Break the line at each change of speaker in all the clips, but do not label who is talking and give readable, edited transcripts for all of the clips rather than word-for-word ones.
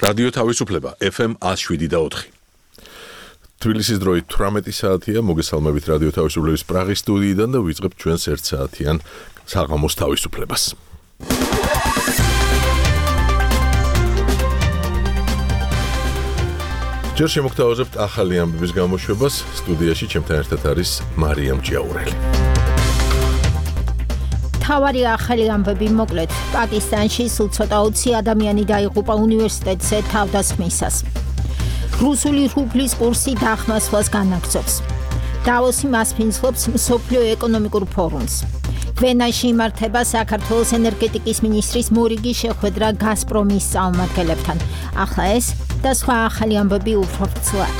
რადიო თავისუფლება FM 107.4. თბილისის დროით 18 საათია, მოგესალმებით რადიო თავისუფლების პრაღის სტუდიიდან და ვიწყებთ ჩვენს 1 საათიან საღამოს თავისუფლებას. ჯერ შემოგთავაზებთ ახალი ამბების გამოშვებას, სტუდიაში ჩემთან ერთად არის მარიამ ჭიაურელი.
თავარი ახალი ამბები მოკლედ. პაკისტანში სულ ცოტა 20 ადამიანი დაიღუპა უნივერსიტეტზე თავდასხმისას. რუსული რუბლის კურსი დახმასვლას განაგრძობს. დავოსი მასპინძლობს მსოფლიო ეკონომიკურ ფორუმს. ვენაში იმართება საქართველოს ენერგეტიკის მინისტრის მორიგი შეხვედრა გაზპრომის წარმომადგენლებთან. ახლა ეს და სხვა ახალი ამბები უფრო ვრცლად.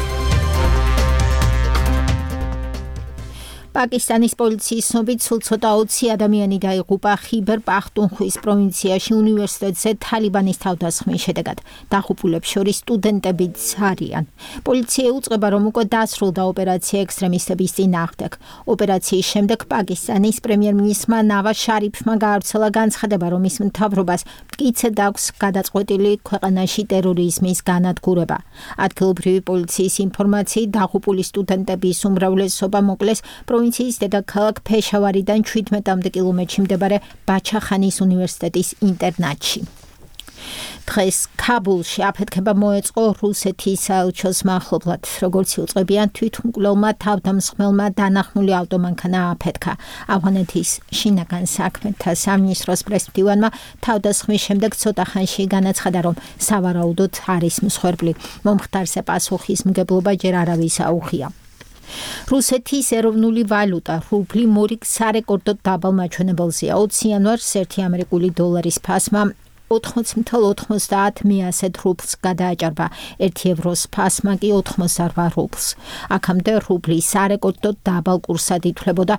პაკისტანის პოლიციის ცნობით სულ ცოტა 20 ადამიანი დაიღუპა ხიბერ პახტუნხვის პროვინციაში უნივერსიტეტზე თალიბანის თავდასხმის შედეგად. დაღუპულებს შორის სტუდენტებიც არიან. პოლიცია უწყება, რომ უკვე დასრულდა ოპერაცია ექსტრემისტების წინააღმდეგ. ოპერაციის შემდეგ პაკისტანის პრემიერ-მინისტრმა ნავაზ შარიფმა გაავრცელა განცხადება, რომ ის მთავრობას მტკიცედ აქვს გადაწყვეტილი ქვეყანაში ტერორიზმის განადგურება. ადგილობრივი პოლიციის ინფორმაციით დაღუპული სტუდენტების უმრავლესობა მოკლეს პროვინციის დედაქალაქ ფეშავარიდან 17 კილომეტრში მდებარე ბაჩახანის უნივერსიტეტის ინტერნატში. დღეს ქაბულში აფეთქება მოეწყო რუსეთის საელჩოს მახლობლად. როგორც იუწყებიან, თვითმკვლელმა თავდამსხმელმა დანახმული ავტომანქანა აფეთქა. ავღანეთის შინაგან საქმეთა სამინისტროს პრესმდივანმა თავდასხმის შემდეგ ცოტა ხანში განაცხადა, რომ სავარაუდოდ არის მსხვერპლი. მომხდარზე პასუხისმგებლობა ჯერ არავის აუღია. რუსეთის ეროვნული ვალუტა რუბლი მორიგ სარეკორდოდ დაბალ მაჩვენებელზეა. 20 იანვარს 1 ამერიკული დოლარის ფასმა 80.90 რუბლს გადააჭარბა. 1 ევროს ფასმა კი 88 რუბლს. აქამდე რუბლი სარეკორდოდ დაბალ კურსად ითვლებოდა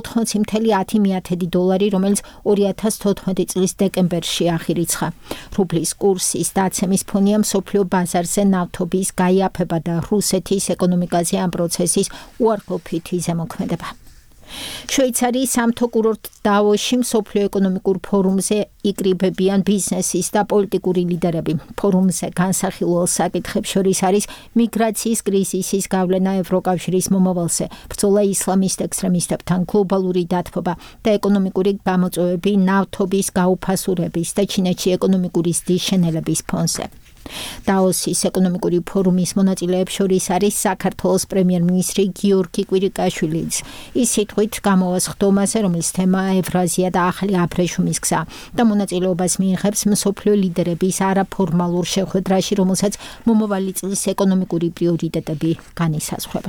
80.10 დოლარი, რომელიც 2014 წლის დეკემბერში აღირიცხა. რუბლის კურსის დაცემის ფონია მსოფლიო ბაზარზე ნავთობის გაიაფება და რუსეთის ეკონომიკაზე ამ პროცესის უარყოფითი ზემოქმედება. შვეიცარიის სამთო კურორტ დავოსში მსოფლიო ეკონომიკურ ფორუმზე იკრიბებიან ბიზნესის და პოლიტიკური ლიდერები. ფორუმზე განსახილველ საკითხებს შორის არის მიგრაციის კრიზისის გავლენა ევროკავშირის მომავალზე, ბრძოლა ისლამისტ ექსტრემისტებთან, გლობალური დათბობა და ეკონომიკური გამოწვევები ნავთობის გაუფასურების და ჩინეთში ეკონომიკური ზრდის შენელების ფონზე. დაოსის ეკონომიკური ფორუმის მონაწილეებს შორის არის საქართველოს პრემიერ-მინისტრი გიორგი კვირიკაშვილიც. ის სიტყვით გამოვა სხდომაზე, რომელიც თემა ევრაზია და ახალი აბრეშუმის გზა და მონაწილეობას მიიღებს მსოფლიო ლიდერების არაფორმალურ შეხვედრაში, რომელსაც მომავალი წლის ეკონომიკური პრიორიტეტები განისაზღვრება.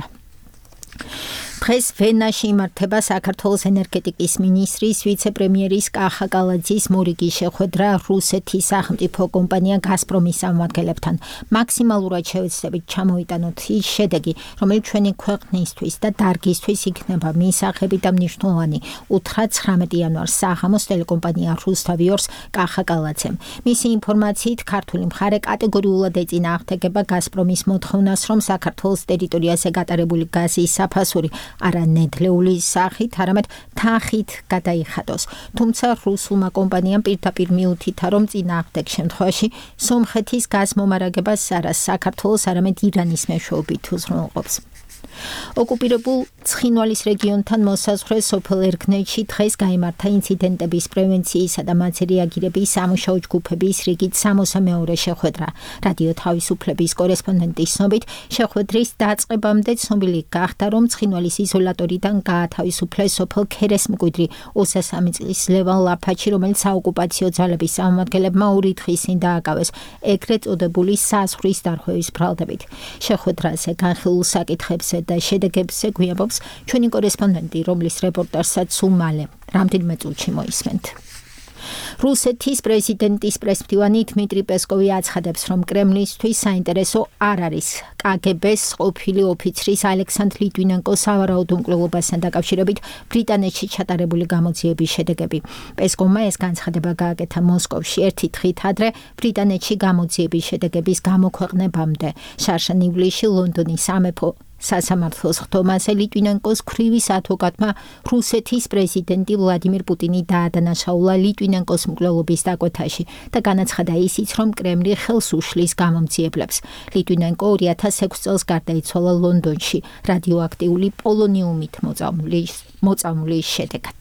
დღეს ვენაში იმართება საქართველოს ენერგეტიკის მინისტრის ვიცე-პრემიერის კახა კალაძის მორიგი შეხვედრა რუსეთის სახელმწიფო კომპანია გაზპრომის წარმომადგენლებთან. მაქსიმალურად შევეცდებით ჩამოვიტანოთ ის შედეგი, რომელიც ჩვენი ქვეყნისთვის და დარგისთვის იქნება მისაღები და მნიშვნელოვანი, უთხრა 19 იანვარს საღამოს ტელეკომპანია რუსთავიორს კახა კალაძემ. მისი ინფორმაციით, ქართული მხარე კატეგორიულად ეწინააღმდეგება გაზპრომის მოთხოვნას, რომ საქართველოს ტერიტორიაზე გატარებული გაზის საფასური არა ნედლეული სახით, არამედ თანხით გადაიხადოს. თუმცა რუსულმა კომპანიამ პირდაპირ მიუთითა, რომ წინააღმდეგ შემთხვევაში სომხეთის გაზმომარაგებას არა საქართველოს, არამედ ირანის მეშვეობით უზრუნველყოფს. ოკუპირებულ ცხინვალის რეგიონთან მოსაზღვრე სოფელ ერგნეთში დღეს გაიმართა ინციდენტების პრევენციისა და მათზე რეაგირების სამუშაო ჯგუფების რიგით 62-ე შეხვედრა. რადიო თავისუფლების კორესპონდენტის ცნობით, შეხვედრის დაწყებამდე ცნობილი გახდა, რომ ცხინვალის იზოლატორიდან გაათავისუფლეს სოფელ ქერესმკვიდრი 23 წლის ლევან ლაფაჩი, რომელიც საოკუპაციო ძალების წარმომადგენლებმა 2 დღის წინ დააკავეს ეგრეთ წოდებული საზღვრის დარღვევის ბრალდებით. შეხვედრაზე განხილულ საკითხებზე და შედეგებზე გვიამბობს ჩვენი კორესპონდენტი, რომლის რეპორტაჟსაც სულ მალე რამდენიმე წუთში მოისმენთ. რუსეთის პრეზიდენტის პრესმდივანი დმიტრი პესკოვი აცხადებს, რომ კრემლისთვის საინტერესო არ არის კგბ-ს ყოფილი ოფიცრის ალექსანდრ ლიტვინენკოს სავარაუდო მკვლელობასთან დაკავშირებით ბრიტანეთში ჩატარებული გამოძიების შედეგები. პესკოვმა ეს განცხადება გააკეთა მოსკოვში 1 დღით ადრე ბრიტანეთში გამოძიების შედეგების გამოქვეყნებამდე. შარშან ივლისში ლონდონის სამეფო სასამართლოს ხდომაზე ლიტვინენკოს ქრივის ადვოკატმა რუსეთის პრეზიდენტი ვლადიმირ პუტინი დაადანაშაულა ლიტვინენკოს მკვლელობის დაკვეთაში და განაცხადა ისიც, რომ კრემლი ხელს უშლის გამომძიებლებს. ლიტვინენკო 2006 წელს გარდაიცვალა ლონდონში რადიოაქტიული პოლონიუმით მოწამვლის შედეგად.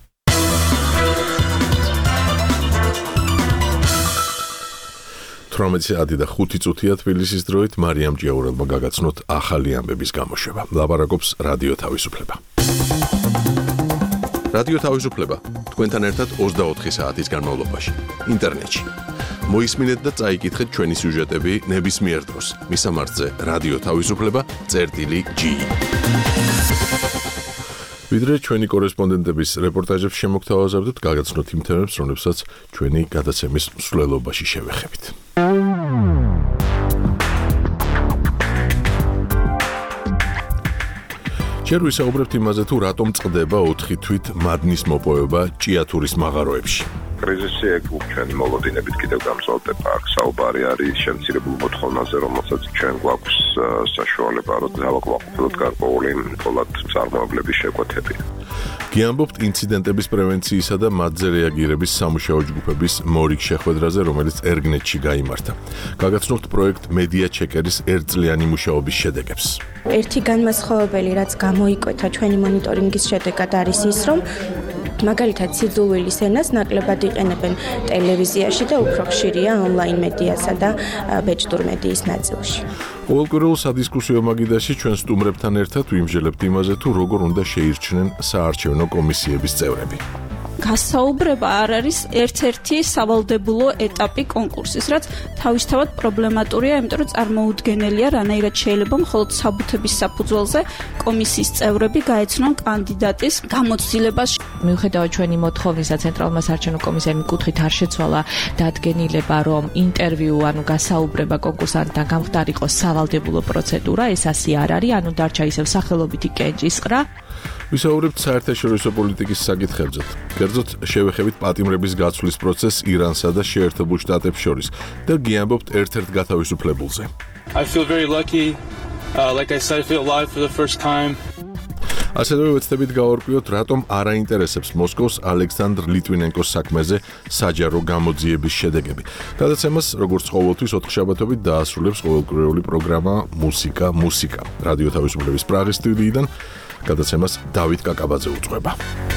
და 5 წუთია თბილისის დროით მარიამ ჭიაურელმა გაგაცნოთ ახალი ამბების გამოშვება. ლაპარაკობს რადიო თავისუფლება. რადიო თავისუფლება თქვენთან ერთად 24 საათის განმავლობაში ინტერნეტში. მოისმინეთ და წაიკითხეთ ჩვენი სიუჟეტები ნებისმიერ დროს. მისამართზე რადიო თავისუფლება.gi. ვიდრე ჩვენი კორესპონდენტების რეპორტაჟებს შემოგთავაზებდით, გაგაცნოთ იმ თემებს, რომლებსაც ჩვენი გადაცემის მსვლელობაში შევეხებით. ჯერ ვისაუბრებთ იმაზე, თუ რატომ წყდება 4 თვით მადნის მოპოვება ჭიათურის მაღაროებში.
კრიზისი ეკუp ჩვენი მოლოდინებით კიდევ გამწვავდება. აქ საუბარი არის შემცირებულ მოთხოვნაზე, რომელსაც ჩვენ გვაქვს საშუალება, რომ დავაკმაყოფილოთ გარკვეული მხოლოდ წარმოებლების შეკვეთები.
გიამბობთ ინციდენტების პრევენციისა და მათზე რეაგირების სამუშაო ჯგუფების მორიგ შეხვედრაზე, რომელიც ერგნეტში გაიმართა. გაგაცნობთ პროექტ მედია ჩეკერის ერთწლიანი მუშაობის შედეგებს.
ერთი განმასხვავებელი, რაც გამოიკვეთა ჩვენი მონიტორინგის შედეგად არის ის, რომ მაგალითად სიძულვილის ენას ნაკლებად იყენებენ ტელევიზიაში და უფრო ხშირია ონლაინ მედიასა და ბეჭდურ მედიის ნაწილში.
ყოველკვირეულ სადისკუსიო მაგიდაში ჩვენ სტუმრებთან ერთად ვიმსჯელებთ იმაზე, თუ როგორ უნდა შეირჩნენ საარჩევნო კომისიების წევრები.
გასაუბრება არ არის ერთ-ერთი სავალდებულო ეტაპი კონკურსის, რაც თავისთავად პრობლემატურია, იმიტომ რომ წარმოუდგენელია, რანაირად შეიძლება მხოლოდ საბუთების საფუძველზე კომისიის წევრები გაეცნონ კანდიდატის გამოცდილებას.
მიუხედავად ჩვენი მოთხოვნისა, ცენტრალურმა საარჩევნო კომისიამ კუთხით არ შეცვალა დადგენილება, რომ ინტერვიუ, ანუ გასაუბრება კონკურსანტთან გამხდარიყო სავალდებულო პროცედურა, ეს ასე არ არის, ანუ დარჩა ისევ სახელობითი კენჭისყრა.
ვისაუბრებთ საერთაშორისო პოლიტიკის საკითხებზეც. კერძოდ შევეხებით პატიმრების გაცვლის პროცესს ირანსა და შეერთებულ შტატებს შორის და გიამბობთ ერთ-ერთ გათავისუფლებულზე.
I feel very lucky. Like I said, I feel alive for the first time.
ასევე ვეცდებით გავარკვიოთ, რატომ არ აინტერესებს მოსკოვს ალექსანდრ ლიტვინენკოს საქმეზე საჯარო გამოძიების შედეგები. გადაცემას, როგორც ყოველთვის, ოთხშაბათობით დაასრულებს ყოველკვირეული პროგრამა მუსიკა. რადიო თავისუფლების პრაღის სტუდიიდან გადაცემას დავით კაკაბაძე უძღვება.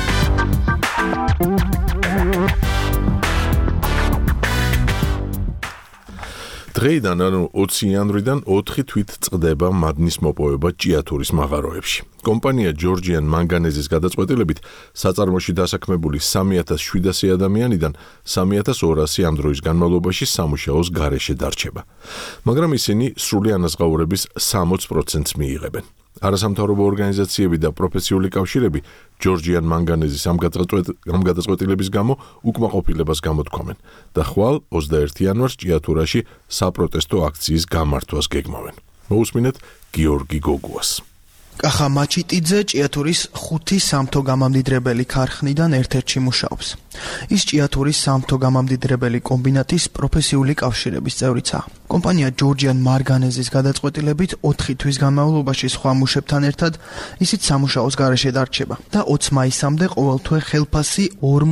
დღეიდან, ანუ 20 იანვრიდან 4 თვით წყდება მადნის მოპოვება ჭიათურის მაღაროებში. კომპანია ჯორჯიან მანგანეზის გადაწყვეტილებით საწარმოში დასაქმებული 3700 ადამიანიდან 3200 ამ დროის განმავლობაში სამუშაოს გარეშე დარჩება. მაგრამ ისინი სრული ანაზღაურების 60%-ს მიიღებენ. არასამთავრობო ორგანიზაციები და პროფესიული კავშირები ჯორჯიან მანგანეზის ამ გადაწყვეტილების გამო უკმაყოფილებას გამოთქვამენ და ხვალ 21 იანვარს ჭიათურაში საპროტესტო აქციის გამართვას გეგმავენ. მოусმინეთ გიორგი გოგუას.
კახა მაჩიტიძე ჭიათურის 5 სამთო გამამდიდრებელი ქარხნიდან ერთ-ერთში მუშაობს. ის ჭიათურის სამთო გამამდიდრებელი კომბინატის პროფესიული კავშირების წევრიცაა. კომპანია ჯორჯიან მანგანეზის გადაწყვეტილებით 4 თვის განმავლობაში სხვა მუშებთან ერთად ისიც სამუშაოს გარეშე დარჩება და 20 მაისამდე ყოველთვე ხელფასი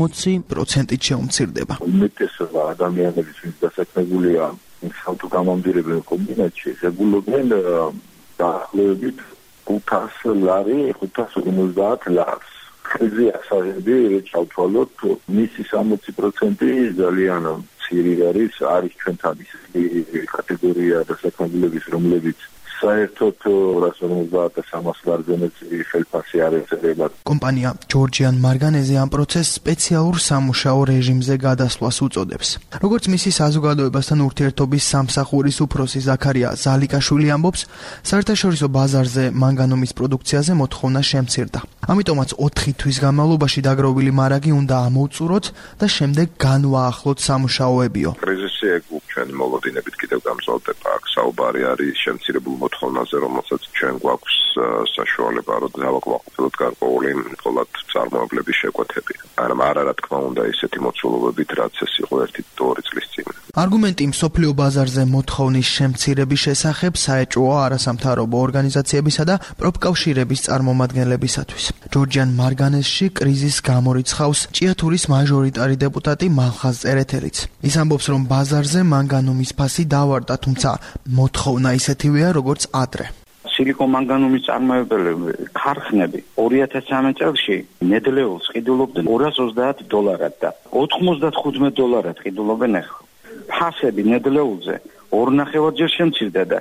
40%-ით შეუმცირდება.
უმეტესობა ადამიანების, ვინც დასაქმებულია სამთო გამამდიდრებელ კომბინატში, ზებულობენ დაახლოებით 500 ლარი, 550 ლარს. ხეზე ასაღები ჩავთვალოთ, მისი 60% ძალიან მცირე არის ჩვენთან ის კატეგორია დასაქმებულების, რომლებიც საერთოდ 250-300 ლარზე მეტი ხელფასი არ ეწევა.
კომპანია ჯორჯიან მანგანეზი ამ პროცესს სპეციალურ სამუშაო რეჟიმზე გადასვლას უწოდებს. როგორც მისი საზოგადოებასთან ურთიერთობის სამსახურის უფროსი ზაქარია ზალიკაშვილი ამბობს, საერთაშორისო ბაზარზე მანგანუმის პროდუქციაზე მოთხოვნა შემცირდა. ამიტომაც 4 თვის განმავლობაში დაგროვილი მარაგი უნდა ამოვწუროთ და შემდეგ განვაახლოთ სამუშაოებიო.
კრიზისი ეკუp ჩვენი მოლოდინებით კიდევ გამწვავდება. აქ საუბარი არის შემცირებულ მოთხოვნაზე, რომელსაც ჩვენ გვაქვს საშუალება, რომ დავაკმაყოფილოთ გარკვეული მხოლოდ წარმოებლების შეკვეთები. არა თქმა უნდა ისეთი მოცულობებით, რაც ეს იყო 1-2 წლის წინ.
Argumენტი მსოფლიო ბაზარზე მოთხოვნის შემცირების შესახებ საეჭვოა არასამთავრობო ორგანიზაციებისა და პროფკავშირების წარმომადგენლებისათვის. ჯორჯიან მარგანეზში კრიზისს გამორიცხავს ჭიათურის მაჟორიტარი დეპუტატი მალხაზ წერეთელიც. ის ამბობს, რომ ბაზარზე მანგანუმის ფასი დავარდა, თუმცა მოთხოვნა ისეთივეა, როგორც ადრე.
სილიკომანგანუმის წარმოებელები ქარხნები 2013 წელს ნედლეულს ყიდულობდნენ $230 და $95 ყიდულობენ ახლა. ფასები ნედლეულზე 2.5-ჯერ შემცირდა და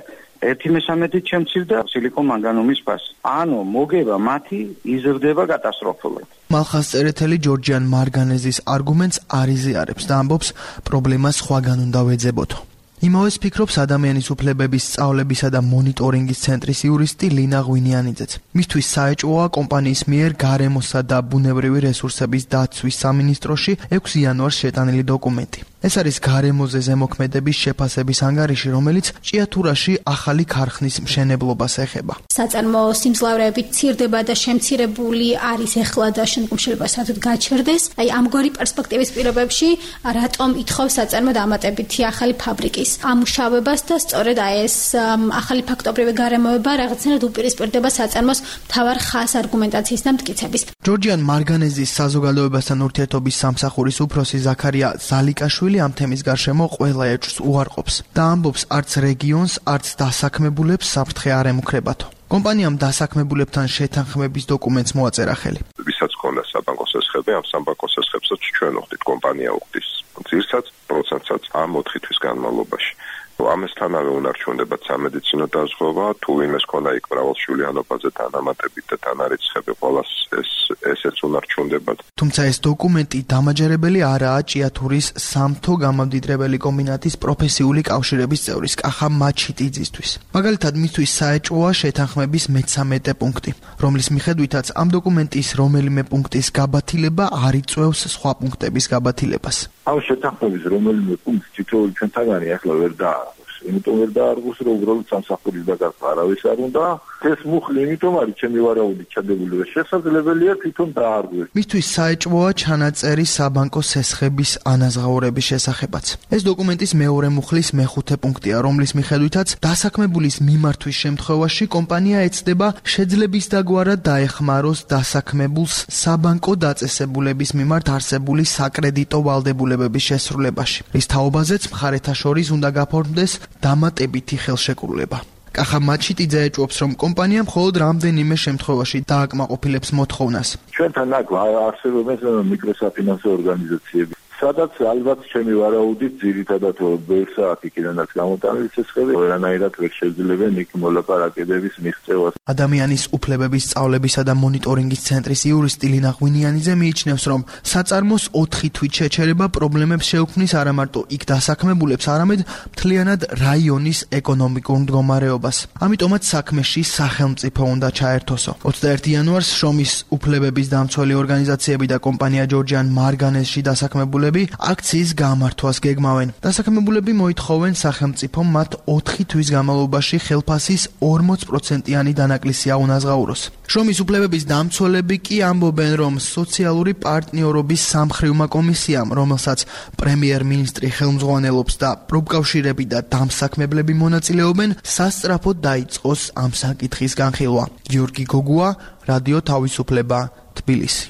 1/3 შემცირდა სილიკომანგანუმის ფასი. ანუ მოგება მათი იზრდება კატასტროფულად.
მალხაზ წერეთელი ჯორჯიან მარგანეზის არგუმენტს არ იზიარებს და ამბობს, პრობლემას სხვაგან უნდა ვეძებოთო. იმავეს ფიქრობს ადამიანის უფლებების სწავლებისა და მონიტორინგის ცენტრის იურისტი ლინა ღვინიანიძეც. მისთვის საეჭვოა კომპანიის მიერ გარემოსა და ბუნებრივი რესურსების დაცვის სამინისტროში 6 იანვარს შეტანილი დოკუმენტი. ეს არის გარემოზე ზემოქმედების შეფასების ანგარიში, რომელიც ჭიათურაში ახალი ქარხნის მშენებლობას ეხება.
საწარმო სიმძლავრეები ცირდება და შემცირებული არის ეხლა და შემდგომ შეიძლება საერთოდ გაჩერდეს. აი ამგვარი პერსპექტივის პირობებში რატომ ითხოვს საწარმო დამატებითი ახალი ფაბრიკის ამუშავებას და სწორედ ეს ახალი ფაქტობრივი გარემოება რაღაცნაირად უპირისპირდება საწარმოს მთავარ ხაზ არგუმენტაციის და მტკიცების.
ჯორჯიან მარგანეზის საზოგადოებასთან ურთიერთობის სამსახურის უფროსი ზაქარია ზალიკაშვილი ამ თემის გარშემო ყველა ეჭვს უარყოფს და ამბობს, არც რეგიონს, არც დასაქმებულებს საფრთხე არ ემუქრებათო. კომპანიამ დასაქმებულებთან შეთანხმების დოკუმენტს მოაწერა ხელი.
ვისაც ქონდა საბანკო სესხები, ამ საბანკო სესხებსაც ჩვენ ვხდით, კომპანია უხდის ძირსაც პროცენტსაც ამ 4 თვის განმავლობაში. ამასთანავე უნარჩუნდებათ სამედიცინო დაზღვევა, თუ იმეს ქონდა იქ მრავალშვილიანობაზე თანამატებით და თანარიცხები ყოველას ესეც უნარჩუნდებათ.
თუმცა ეს დოკუმენტი დამაჯერებელი არაა ჭიათურის სამთო გამამდიდრებელი კომბინატის პროფესიული კავშირების წევრის კახა მაჩიტიძისთვის. მაგალითად, მისთვის საეჭვოა შეთანხმების მე-13 პუნქტი, რომლის მიხედვითაც ამ დოკუმენტის რომელიმე პუნქტის გაბათილება არ იწვევს სხვა პუნქტების გაბათილებას.
ამ შეთანხმების რომელიმე პუნქტი თითოეული ჩვენთაგანი ახლა ვერ დაარღვევს. იმიტომ ვერ დაარღვევს, რომ უბრალოდ სამსახურის დაკარგვა არავის არ უნდა. ეს მუხლი იმიტომ არის ჩემი ვარაუდით ჩადებული და შესაძლებელია თვითონ დაარღვევს.
მისთვის საეჭვოა ჩანაწერი საბანკო სესხების ანაზღაურების შესახებაც. ეს დოკუმენტის მეორე მუხლის მე-5 პუნქტია, რომლის მიხედვითაც დასაქმებულის მიმართვის შემთხვევაში კომპანია ეცდება შეძლების დაგვარად დაეხმაროს დასაქმებულს საბანკო დაწესებულების მიმართ არსებული საკრედიტო ვალდებულებების შესრულებაში. რის თაობაზეც მხარეთა შორის უნდა გაფორმდეს დამატებითი ხელშეკრულება. კახა მაჩიტიძე ეჭვობს, რომ კომპანია მხოლოდ რამდენიმე შემთხვევაში დააკმაყოფილებს მოთხოვნას.
ჩვენთან აქ არსებობენ მიკროსაფინანსო ორგანიზაციები, სადაც ალბათ ჩემი ვარაუდით ძირითადად ბევრსაათ იქიდანაც გამოტანილი სესხები ვერანაირად ვერ შეძლებენ იქ მოლაპარაკებების მიღწევას.
ადამიანის უფლებების სწავლებისა და მონიტორინგის ცენტრის იურისტი ლინა ღვინიანიძე მიიჩნევს, რომ საწარმოს 4 თვით შეჩერება პრობლემებს შეუქმნის არა მარტო იქ დასაქმებულებს, არამედ მთლიანად რაიონის ეკონომიკურ მდგომარეობას. ამიტომაც საქმეში სახელმწიფო უნდა ჩაერთოსო. 21 იანვარს შრომის უფლებების დამცველი ორგანიზაციები და კომპანია ჯორჯიან მარგანეზში დასაქმებულები აქციის გამართვას გეგმავენ. დასაქმებულები მოითხოვენ სახელმწიფომ მათ 4 თვის განმავლობაში ხელფასის 40%-იანი დანაკლისი აუნაზღაუროს. შრომის უფლებების დამცველები კი ამბობენ, რომ სოციალური პარტნიორობის სამხრივმა კომისიამ, რომელსაც პრემიერ-მინისტრი ხელმძღვანელობს და პროფკავშირები და დამსაქმებლები მონაწილეობენ, სასწრაფოდ დაიწყოს ამ საკითხის განხილვა. გიორგი გოგუა, რადიო თავისუფლება, თბილისი.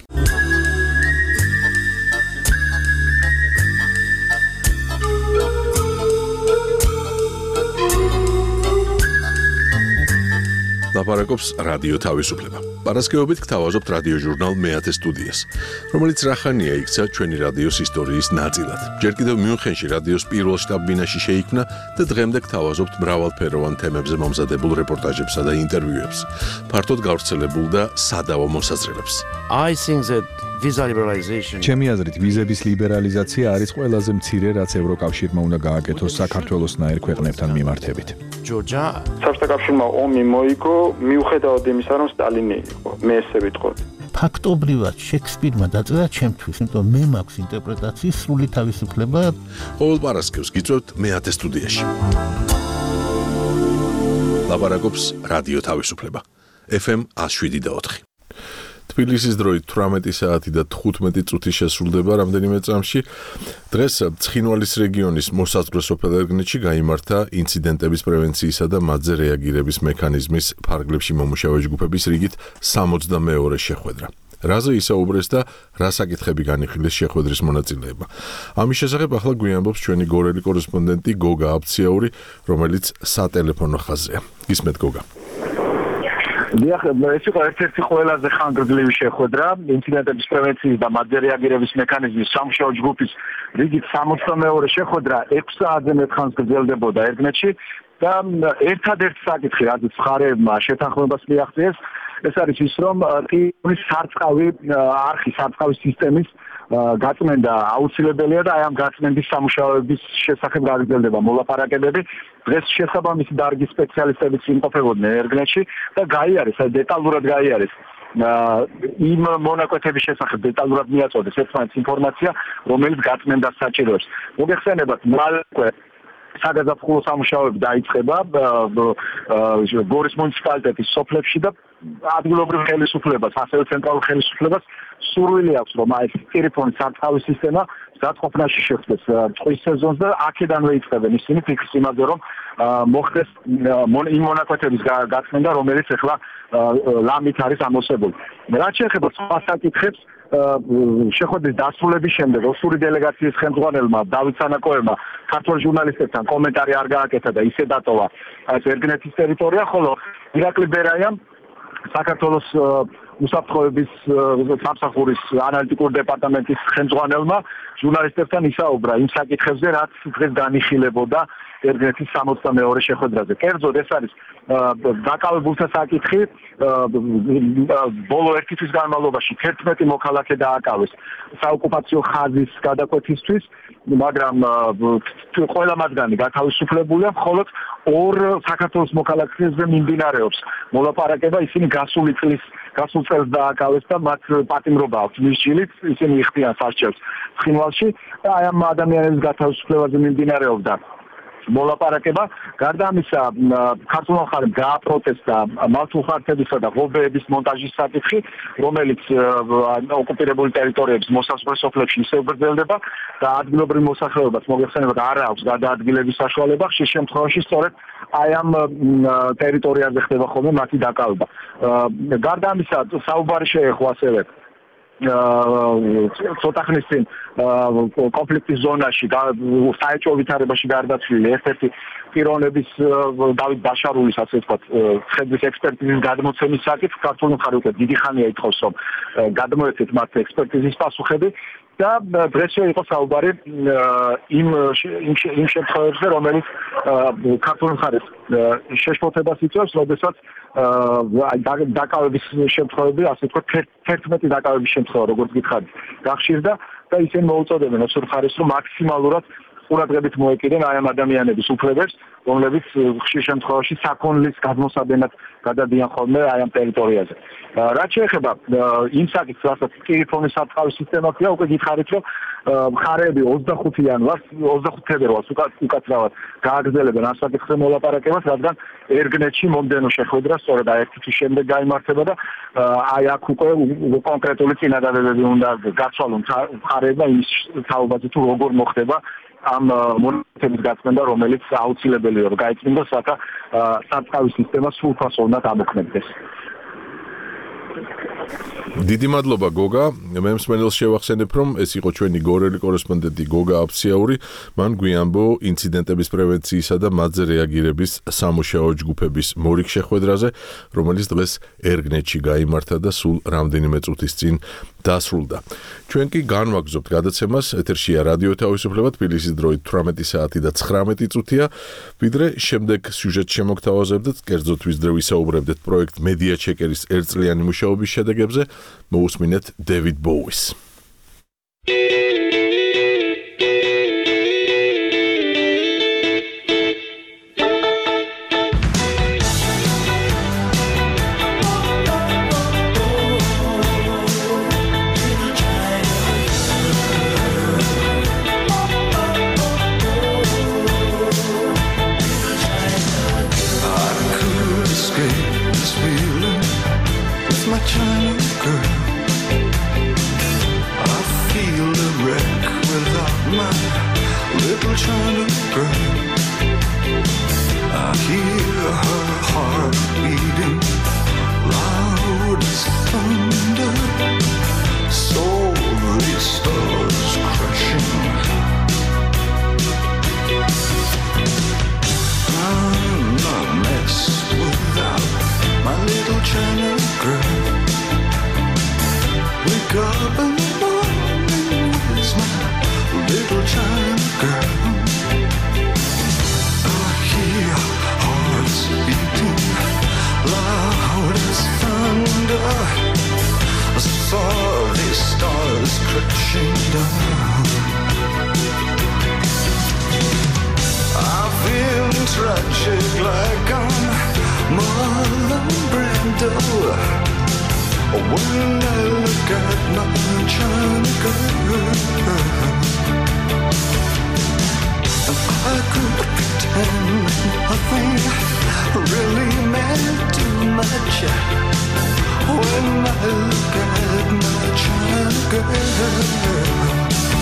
ლაპარაკობს რადიო თავისუფლება. პარასკევობით გთავაზობთ რადიო ჟურნალ მეათე სტუდიას, რომელიც რახანია იქცა ჩვენი რადიოს ისტორიის ნაწილად. ჯერ კიდევ მიუნხენში რადიოს პირველ შტაბ-ბინაში შეიქმნა და დღემდე გთავაზობთ მრავალფეროვან თემებზე მომზადებულ რეპორტაჟებსა და ინტერვიუებს, ფართოდ გავრცელებულ და სადავო მოსაზრებებს.
ჩემი აზრით, ვიზების ლიბერალიზაცია არის ყველაზე მცირე, რაც ევროკავშირმა უნდა გააკეთოს საქართველოსნაირ ქვეყნებთან მიმართებით.
საბჭოთა კავშირმა ომი მოიგო, მიუხედავად იმისა, რომ სტალინი იყო, მე ესე ვიტყოდი.
ფაქტობრივად შექსპირმა დაწერა ჩემთვის, იმიტომ მე მაქვს ინტერპრეტაციის სრული თავისუფლება.
ყოველ პარასკევს გიწევთ მეათე სტუდიაში. ლაპარაკობს რადიო თავისუფლება. FM 107.4. თბილისის დროით 18 საათი და 15 წუთი შესრულდება რამდენიმე წამში. დღეს ცხინვალის რეგიონის მოსაზღვრე სოფელ ერგნეთში გაიმართა ინციდენტების პრევენციისა და მათზე რეაგირების მექანიზმის ფარგლებში მომუშავე ჯგუფების რიგით 62-ე შეხვედრა. რაზე ისაუბრეს და რა საკითხები განიხილეს შეხვედრის მონაწილეებმა. ამის შესახებ ახლა გვიამბობს ჩვენი გორელი კორესპონდენტი გოგა აბციაური, რომელიც სატელეფონო ხაზია. გისმენთ გოგა.
დიახ, ეს იყო ერთ-ერთი ყველაზე ხანგრძლივი შეხვედრა ინციდენტების პრევენციის და მათზე რეაგირების მექანიზმის სამუშაო ჯგუფის რიგით 62-ე შეხვედრა 6 საათზე მეტ ხანს გრძელდებოდა ერგნეთში და ერთადერთი საკითხი, რაზეც მხარეებმა შეთანხმებას მიაღწიეს, ეს არის ის, რომ ტირონის სარწყავის სისტემის გაწმენდა აუცილებელია და აი ამ გაწმენდის სამუშაოების შესახებ გაგრძელდება მოლაპარაკებები. დღეს შესაბამისი დარგის სპეციალისტებიც იმყოფებოდნენ ერგნეთში და დეტალურად გაიარეს იმ მონაკვეთების შესახებ დეტალურად მიაწოდეს ერთმანეთს ინფორმაცია, რომელიც გაწმენდას საჭიროებს. მოგეხსენებათ, მალე საგაზაფხულო სამუშაოები დაიწყება გორის მუნიციპალიტეტის სოფლებში და ადგილობრივ ხელისუფლებას, ასევე ცენტრალურ ხელისუფლებას სურვილი აქვს, რომ აი ტირიფონის სარწყავის სისტემა გაწყოფნაში შეხვდეს წყლის სეზონს და აქედანვე იწყებენ ისინი ფიქრს იმაზე, რომ მოხდეს იმ მონაკვეთების გაწმენდა, რომელიც ახლა ლამით არის ამოსებული. რაც შეეხება სხვა საკითხებს, შეხვედრის დასრულების შემდეგ ოსური დელეგაციის ხელმძღვანელმა დავით სანაკოევმა ქართველ ჟურნალისტებთან კომენტარი არ გააკეთა და ისე დატოვა ეს ერგნეთის ტერიტორია, ხოლო ირაკლი ბერაიამ საქართველოს უსაფრთხოების სამსახურის ანალიტიკური დეპარტამენტის ხელმძღვანელმა ჟურნალისტებთან ისაუბრა იმ საკითხებზე, რაც დღეს განიხილებოდა ერგნეთის 62-ე შეხვედრაზე. კერძოდ ეს არის დაკავებულთა საკითხი, ბოლო 1 თვის განმავლობაში 11 მოქალაქე დააკავეს საოკუპაციო ხაზის გადაკვეთისთვის, მაგრამ ყველა მათგანი გათავისუფლებულია, მხოლოდ 2 საქართველოს მოქალაქეზე მიმდინარეობს მოლაპარაკება, ისინი გასულ წელს დააკავეს და მათ პატიმრობა აქვს მისჯილით, ისინი იხდიან სასჯელს ცხინვალში და აი ამ ადამიანების გათავისუფლებაზე მიმდინარეობდა მოლაპარაკება. გარდა ამისა, ქართულმა მხარემ გააპროტესტა მართლმხარდებისა და ღობეების მონტაჟის საკითხი, რომელიც ოკუპირებული ტერიტორიების მოსაზღვრე სოფლებში ისევ გრძელდება და ადგილობრივ მოსახლეობას მოგეხსენებათ არ აქვს გადაადგილების საშუალება. ხშირ შემთხვევაში სწორედ აი ამ ტერიტორიაზე ხდება ხოლმე მათი დაკავება. გარდა ამისა, საუბარი შეეხო ასევე ცოტა ხნის წინ კონფლიქტის ზონაში საეჭვო ვითარებაში გარდაცვლილი ერთ-ერთი პიროვნების დავით ბაშარულის, ასე ვთქვათ, ხედვის ექსპერტიზის გადმოცემის საკითხი ქართული მხარე უკვე დიდი ხანია ითხოვს, რომ გადმოეცეთ მათ ექსპერტიზის პასუხები და დღეს იყო საუბარი იმ შემთხვევებში, რომელიც ქართული მხარეს შეშფოთებას იწვევს, როდესაც დაკავების შემთხვევები, ასე ვთქვათ, 11 დაკავების შემთხვევა, როგორც გითხარით, გახშირდა და ისინი მოუწოდებენ ოსურ მხარეს, რომ მაქსიმალურად ყურადღებით მოეკიდენ აი ამ ადამიანების უფლებებს, რომლებიც ხშირ შემთხვევაში საქონლის გადმოსადენად გადადიან ხოლმე აი ამ ტერიტორიაზე. რაც შეეხება იმ საკითხს, რასაც ტირიფონის სარწყავის სისტემა ქვია, უკვე გითხარით, რომ მხარეები 25 ფებრუარს უკაცრავად გააგრძელებენ ამ საკითხზე მოლაპარაკებას, რადგან ერგნეთში მომდენო შეხვედრა სწორედ აი 1 თვის შემდეგ გაიმართება და აი აქ უკვე კონკრეტული წინადადებები უნდა გაცვალონ მხარეებმა იმის თაობაზე, თუ როგორ მოხდება ამ მონეტების გაწმენდა, რომელიც აუცილებელია რომ გაიწმინდოს, რათა სარწყავის სისტემა სრულფასოვნად ამოქმედდეს.
დიდი მადლობა გოგა, მე მსმენელს შევახსენებ, რომ ეს იყო ჩვენი გორელი კორესპონდენტი გოგა აბციაური, მან გვიამბო ინციდენტების პრევენციისა და მათზე რეაგირების სამუშაო ჯგუფების მორიგ შეხვედრაზე, რომელიც დღეს ერგნეთში გაიმართა და სულ რამდენიმე წუთის წინ დასრულდა. ჩვენ კი განვაგრძობთ გადაცემას, ეთერშია რადიო თავისუფლება, თბილისის დროით 18 საათი და 19 წუთია, ვიდრე შემდეგ სიუჟეტს შემოგთავაზებდეთ, კერძოდ ვისდრე ვისაუბრებდეთ პროექტ მედია ჩეკერის ერთწლიანი მუშაობის შედეგებზე, მოусმინეთ დევიდ ბოუის.
My Chinese girl wake up in the morning, where's my little China girl? I hear hearts beating loud as thunder. I saw these stars crashing down. I feel tragic like I'm Marlon Brando when I look at my China girl. I could pretend nothing really meant too much when I look at my China girl.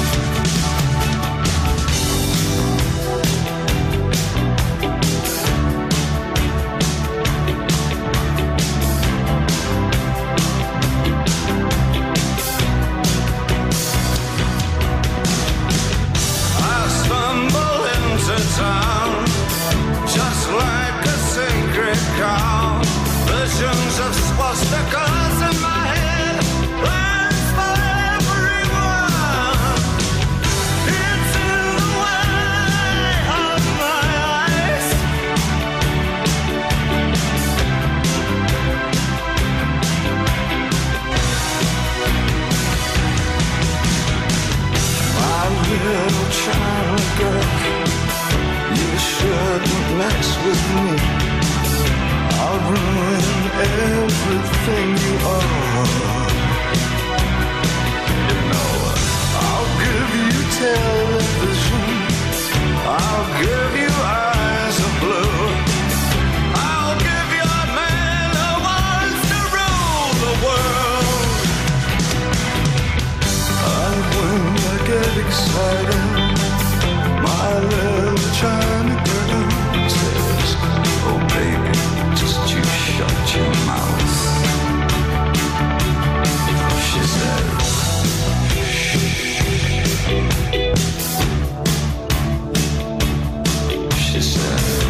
Town, just like a sacred cow. Visions of swastikas in my head, plans for everyone. It's in the way of my eyes. My little China girl, you shouldn't mess with me. I'll ruin everything you are. You know, I'll give you television, I'll give you eyes of blue, I'll give you a man who wants to rule the world. And when I get excited, my little China girl says, oh baby, just you shut your mouth. She says, she says,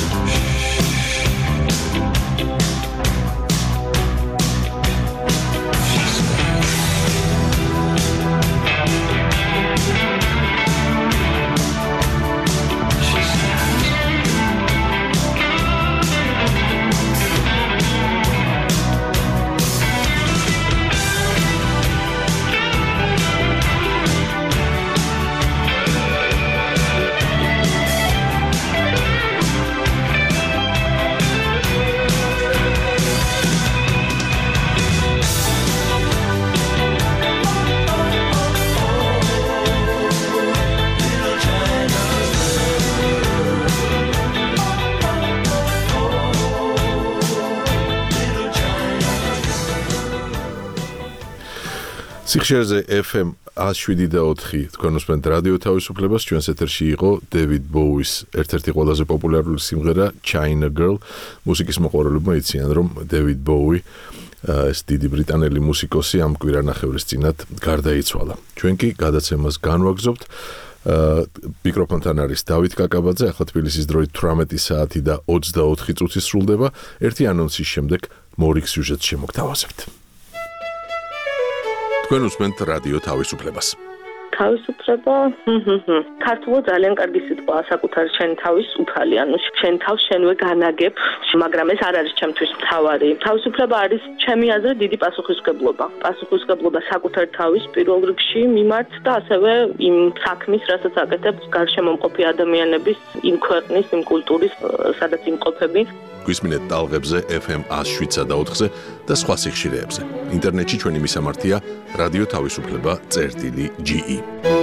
სიხშირეზე FM 107.4 თქვენ უსმენთ რადიო თავისუფლებას. ჩვენს ეთერში იყო დევიდ ბოუის ერთ-ერთი ყველაზე პოპულარული სიმღერა China Girl. მუსიკის მოყვარულებმა იციან, რომ დევიდ ბოუი ეს დიდი ბრიტანელი მუსიკოსი ამ კვირანახევრის წინათ გარდაიცვალა. ჩვენ კი გადაცემას განვაგრძობთ. მიკროფონთან არის დავით კაკაბაძე. ახლა თბილისის დროით 18 საათი და 24 წუთი სრულდება. ერთი ანონსის შემდეგ მორიგ სიუჟეტს შემოგთავაზებთ. თქვენ უსმენთ რადიო თავისუფლებას.
თავისუფლება ქართულად ძალიან კარგი სიტყვაა საკუთარი შენ თავის უფალი, ანუ შენ თავს შენვე განაგებ, მაგრამ ეს არ არის ჩემთვის მთავარი. თავისუფლება არის ჩემი აზრით დიდი პასუხისმგებლობა. პასუხისმგებლობა საკუთარი თავის პირველ რიგში მიმართ და ასევე იმ საქმის, რასაც აკეთებ გარშემომყოფი ადამიანების, იმ ქვეყნის, იმ კულტურის, სადაც იმყოფები.
გვისმინეთ ტალღებზე FM 107.4-ზე და სხვა სიხშირეებზე. ინტერნეტში ჩვენი მისამართია რადიო თავისუფლება.ge.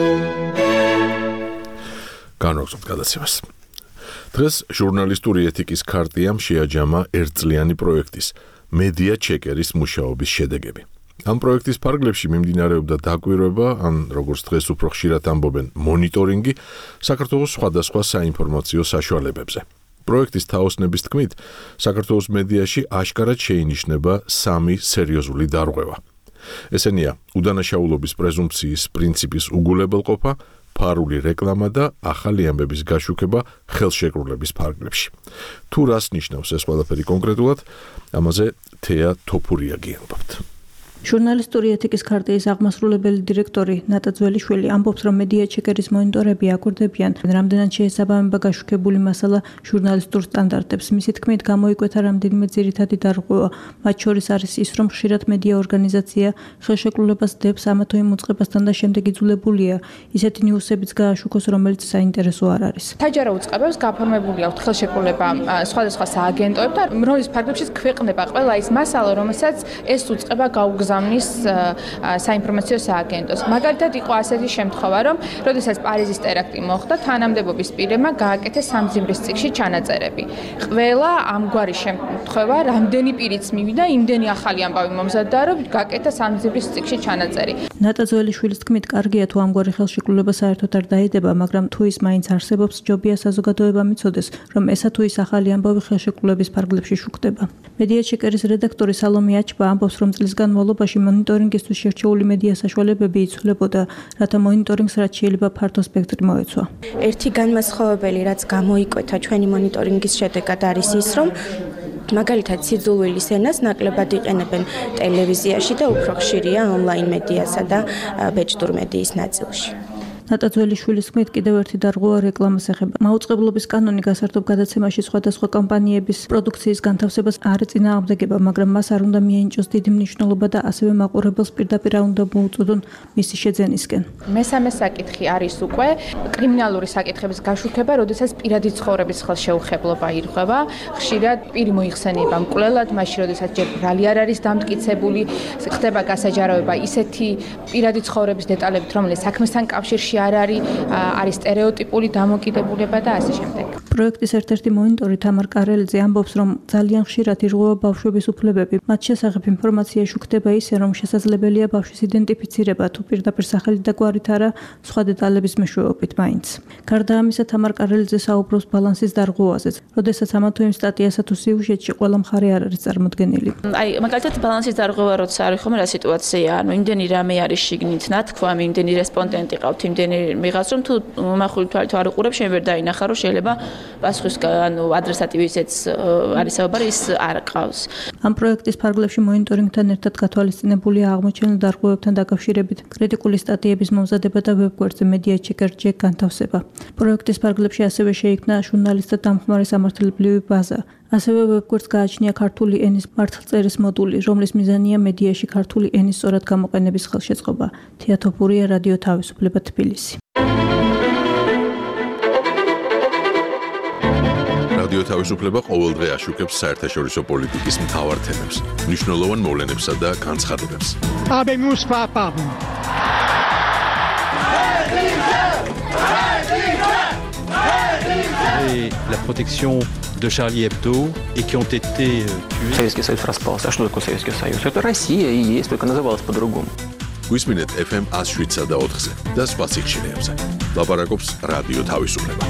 განვაგრძობთ გადაცემას. დღეს ჟურნალისტური ეთიკის ქარტიამ შეაჯამა ერთწლიანი პროექტის მედია ჩეკერის მუშაობის შედეგები. ამ პროექტის ფარგლებში მიმდინარეობდა დაკვირვება, ან როგორც დღეს უფრო ხშირად ამბობენ, მონიტორინგი საქართველოს სხვადასხვა საინფორმაციო საშუალებებზე. პროექტის თაოსნების თქმით, საქართველოს მედიაში აშკარად შეინიშნება 3 სერიოზული დარღვევა. ესენია უდანაშაულობის პრეზუმპციის პრინციპის უგულებელყოფა, ფარული რეკლამა და ახალი ამბების გაშუქება ხელშეკრულების ფარგლებში. თუ რას ნიშნავს ეს ყველაფერი კონკრეტულად, ამაზე თეა თოფურია გიამბობთ.
ჟურნალისტური ეთიკის ქარტიის აღმასრულებელი დირექტორი ნატა ძველიშვილი ამბობს, რომ მედია ჩეკერის მონიტორები აკვირდებიან, რამდენად შეესაბამება გაშუქებული მასალა ჟურნალისტურ სტანდარტებს. მისი თქმით, გამოიკვეთა რამდენიმე ძირითადი დარღვევა. მათ შორის არის ის, რომ ხშირად მედია ორგანიზაცია ხელშეკრულებას დებს ამა თუ იმ უწყებასთან და შემდეგ იძულებულია ისეთი ნიუსებიც გააშუქოს, რომელიც საინტერესო არ არის.
საჯარო უწყებებს გაფორმებული აქვთ ხელშეკრულება სხვადასხვა სააგენტოებთან, რომლის ფარგლებშიც ქვეყნდება ყველა ის მასალა, რომელსაც ეს უწყება გაუგზავნის საინფორმაციო სააგენტოს. მაგალითად, იყო ასეთი შემთხვევა, რომ როდესაც პარიზის ტერაქტი მოხდა, თანამდებობის პირებმა გააკეთეს სამძიმრის წიგნში ჩანაწერები. ყველა ამგვარი შემთხვევა, რამდენი პირიც მივიდა, იმდენი ახალი ამბავი მომზადდა, რომ გააკეთა სამძიმრის წიგნში ჩანაწერი.
ნატა ძველიშვილის თქმით, კარგია თუ ამგვარი ხელშეკრულება საერთოდ არ დაედება, მაგრამ თუ ის მაინც არსებობს, ჯობია საზოგადოებამ იცოდეს, რომ ესა თუ ის ახალი ამბავი ხელშეკრულების ფარგლებში შუქდება. მედია ჩეკერის რედაქტორი სალომე აჩბა ამბობს, რომ წლის განმავლობაში მონიტორინგისთვის შერჩეული მედია საშუალებები იცვლებოდა, რათა მონიტორინგს რაც შეიძლება ფართო სპექტრი მოეცვა.
ერთი განმასხვავებელი, რაც გამოიკვეთა ჩვენი მონიტორინგის შედეგად არის ის, რომ მაგალითად სიძულვილის ენას ნაკლებად იყენებენ ტელევიზიაში და უფრო ხშირია ონლაინ მედიასა და ბეჭდურ მედიის ნაწილში.
ნატა ძველიშვილის თქმით, კიდევ ერთი დარღვევა რეკლამას ეხება. მაუწყებლობის კანონი გასართობ გადაცემაში სხვადასხვა კომპანიების პროდუქციის განთავსებას არ ეწინააღმდეგება, მაგრამ მას არ უნდა მიენიჭოს დიდი მნიშვნელობა და ასევე მაყურებელს პირდაპირ არ უნდა მოუწოდონ მისი შეძენისკენ.
მესამე საკითხი არის უკვე კრიმინალური საკითხების გაშუქება, როდესაც პირადი ცხოვრების ხელშეუხებლობა ირღვევა. ხშირად პირი მოიხსენება მკვლელად, მაშინ როდესაც ჯერ ბრალი არ არის დამტკიცებული, ხდება გასაჯაროება ისეთი პირადი ცხოვრების დეტალებით, რომელიც საქმესთან კავშირში არ არის სტერეოტიპული დამოკიდებულება და ასე შემდეგ.
პროექტის ერთ-ერთი მონიტორი თამარ კარელიძე ამბობს, რომ ძალიან ხშირად ირღვევა ბავშვების უფლებები. მათ შესახებ ინფორმაცია შუქდება ისე, რომ შესაძლებელია ბავშვის იდენტიფიცირება, თუ პირდაპირ სახელით და გვარით არა, სხვა დეტალების მეშვეობით მაინც. გარდა ამისა, თამარ კარელიძე საუბრობს ბალანსის დარღვევაზეც, როდესაც ამა თუ იმ სტატიასა თუ სიუჟეტში ყველა მხარე არ არის წარმოდგენილი.
მაგალითად ბალანსის დარღვევა როცა არის ხომ რა სიტუაცია, იმდენი რამე არის შიგნით ნათქვამი, იმდენი რესპონდენტი ყავთ, მიღავს რომ თუ მომახული თვალით არ უყურებ, შენ ვერ დაინახა რომ შეიძლება პასუხის ადრესატი ვისაც არის საუბარი ის არ ყავს.
ამ პროექტის ფარგლებში მონიტორინგთან ერთად გათვალისწინებულია აღმოჩენილ დარღვევებთან დაკავშირებით კრიტიკული სტატიების მომზადება და ვებგვერდზე მედია ჩეკერ ჯეკ განთავსება. პროექტის ფარგლებში ასევე შეიქმნა ჟურნალისტთა დამხმარე სამართლებრივი ბაზა. ასევე ვებგვერდს გააჩნია ქართული ენის მართლწერის მოდული, რომლის მიზანია მედიაში ქართული ენის სწორად გამოყენების ხელშეწყობა. თეატოფურია, რადიო თავისუფლება, თბილისი.
რადიო თავისუფლება ყოველდღე აშუქებს საერთაშორისო პოლიტიკის მთავარ თემებს, მნიშვნელოვან მოვლენებსა და განცხადებებს.
La protection de Charlie Hebdo et qui ont été tués.
Советский Союз распался. А что такое Советский Союз? Это Россия и есть, только называлась по-другому.
გვისმინეთ FM 107 და 4-ზე და სხვა სიხშირეებზე. ლაპარაკობს რადიო თავისუფლება.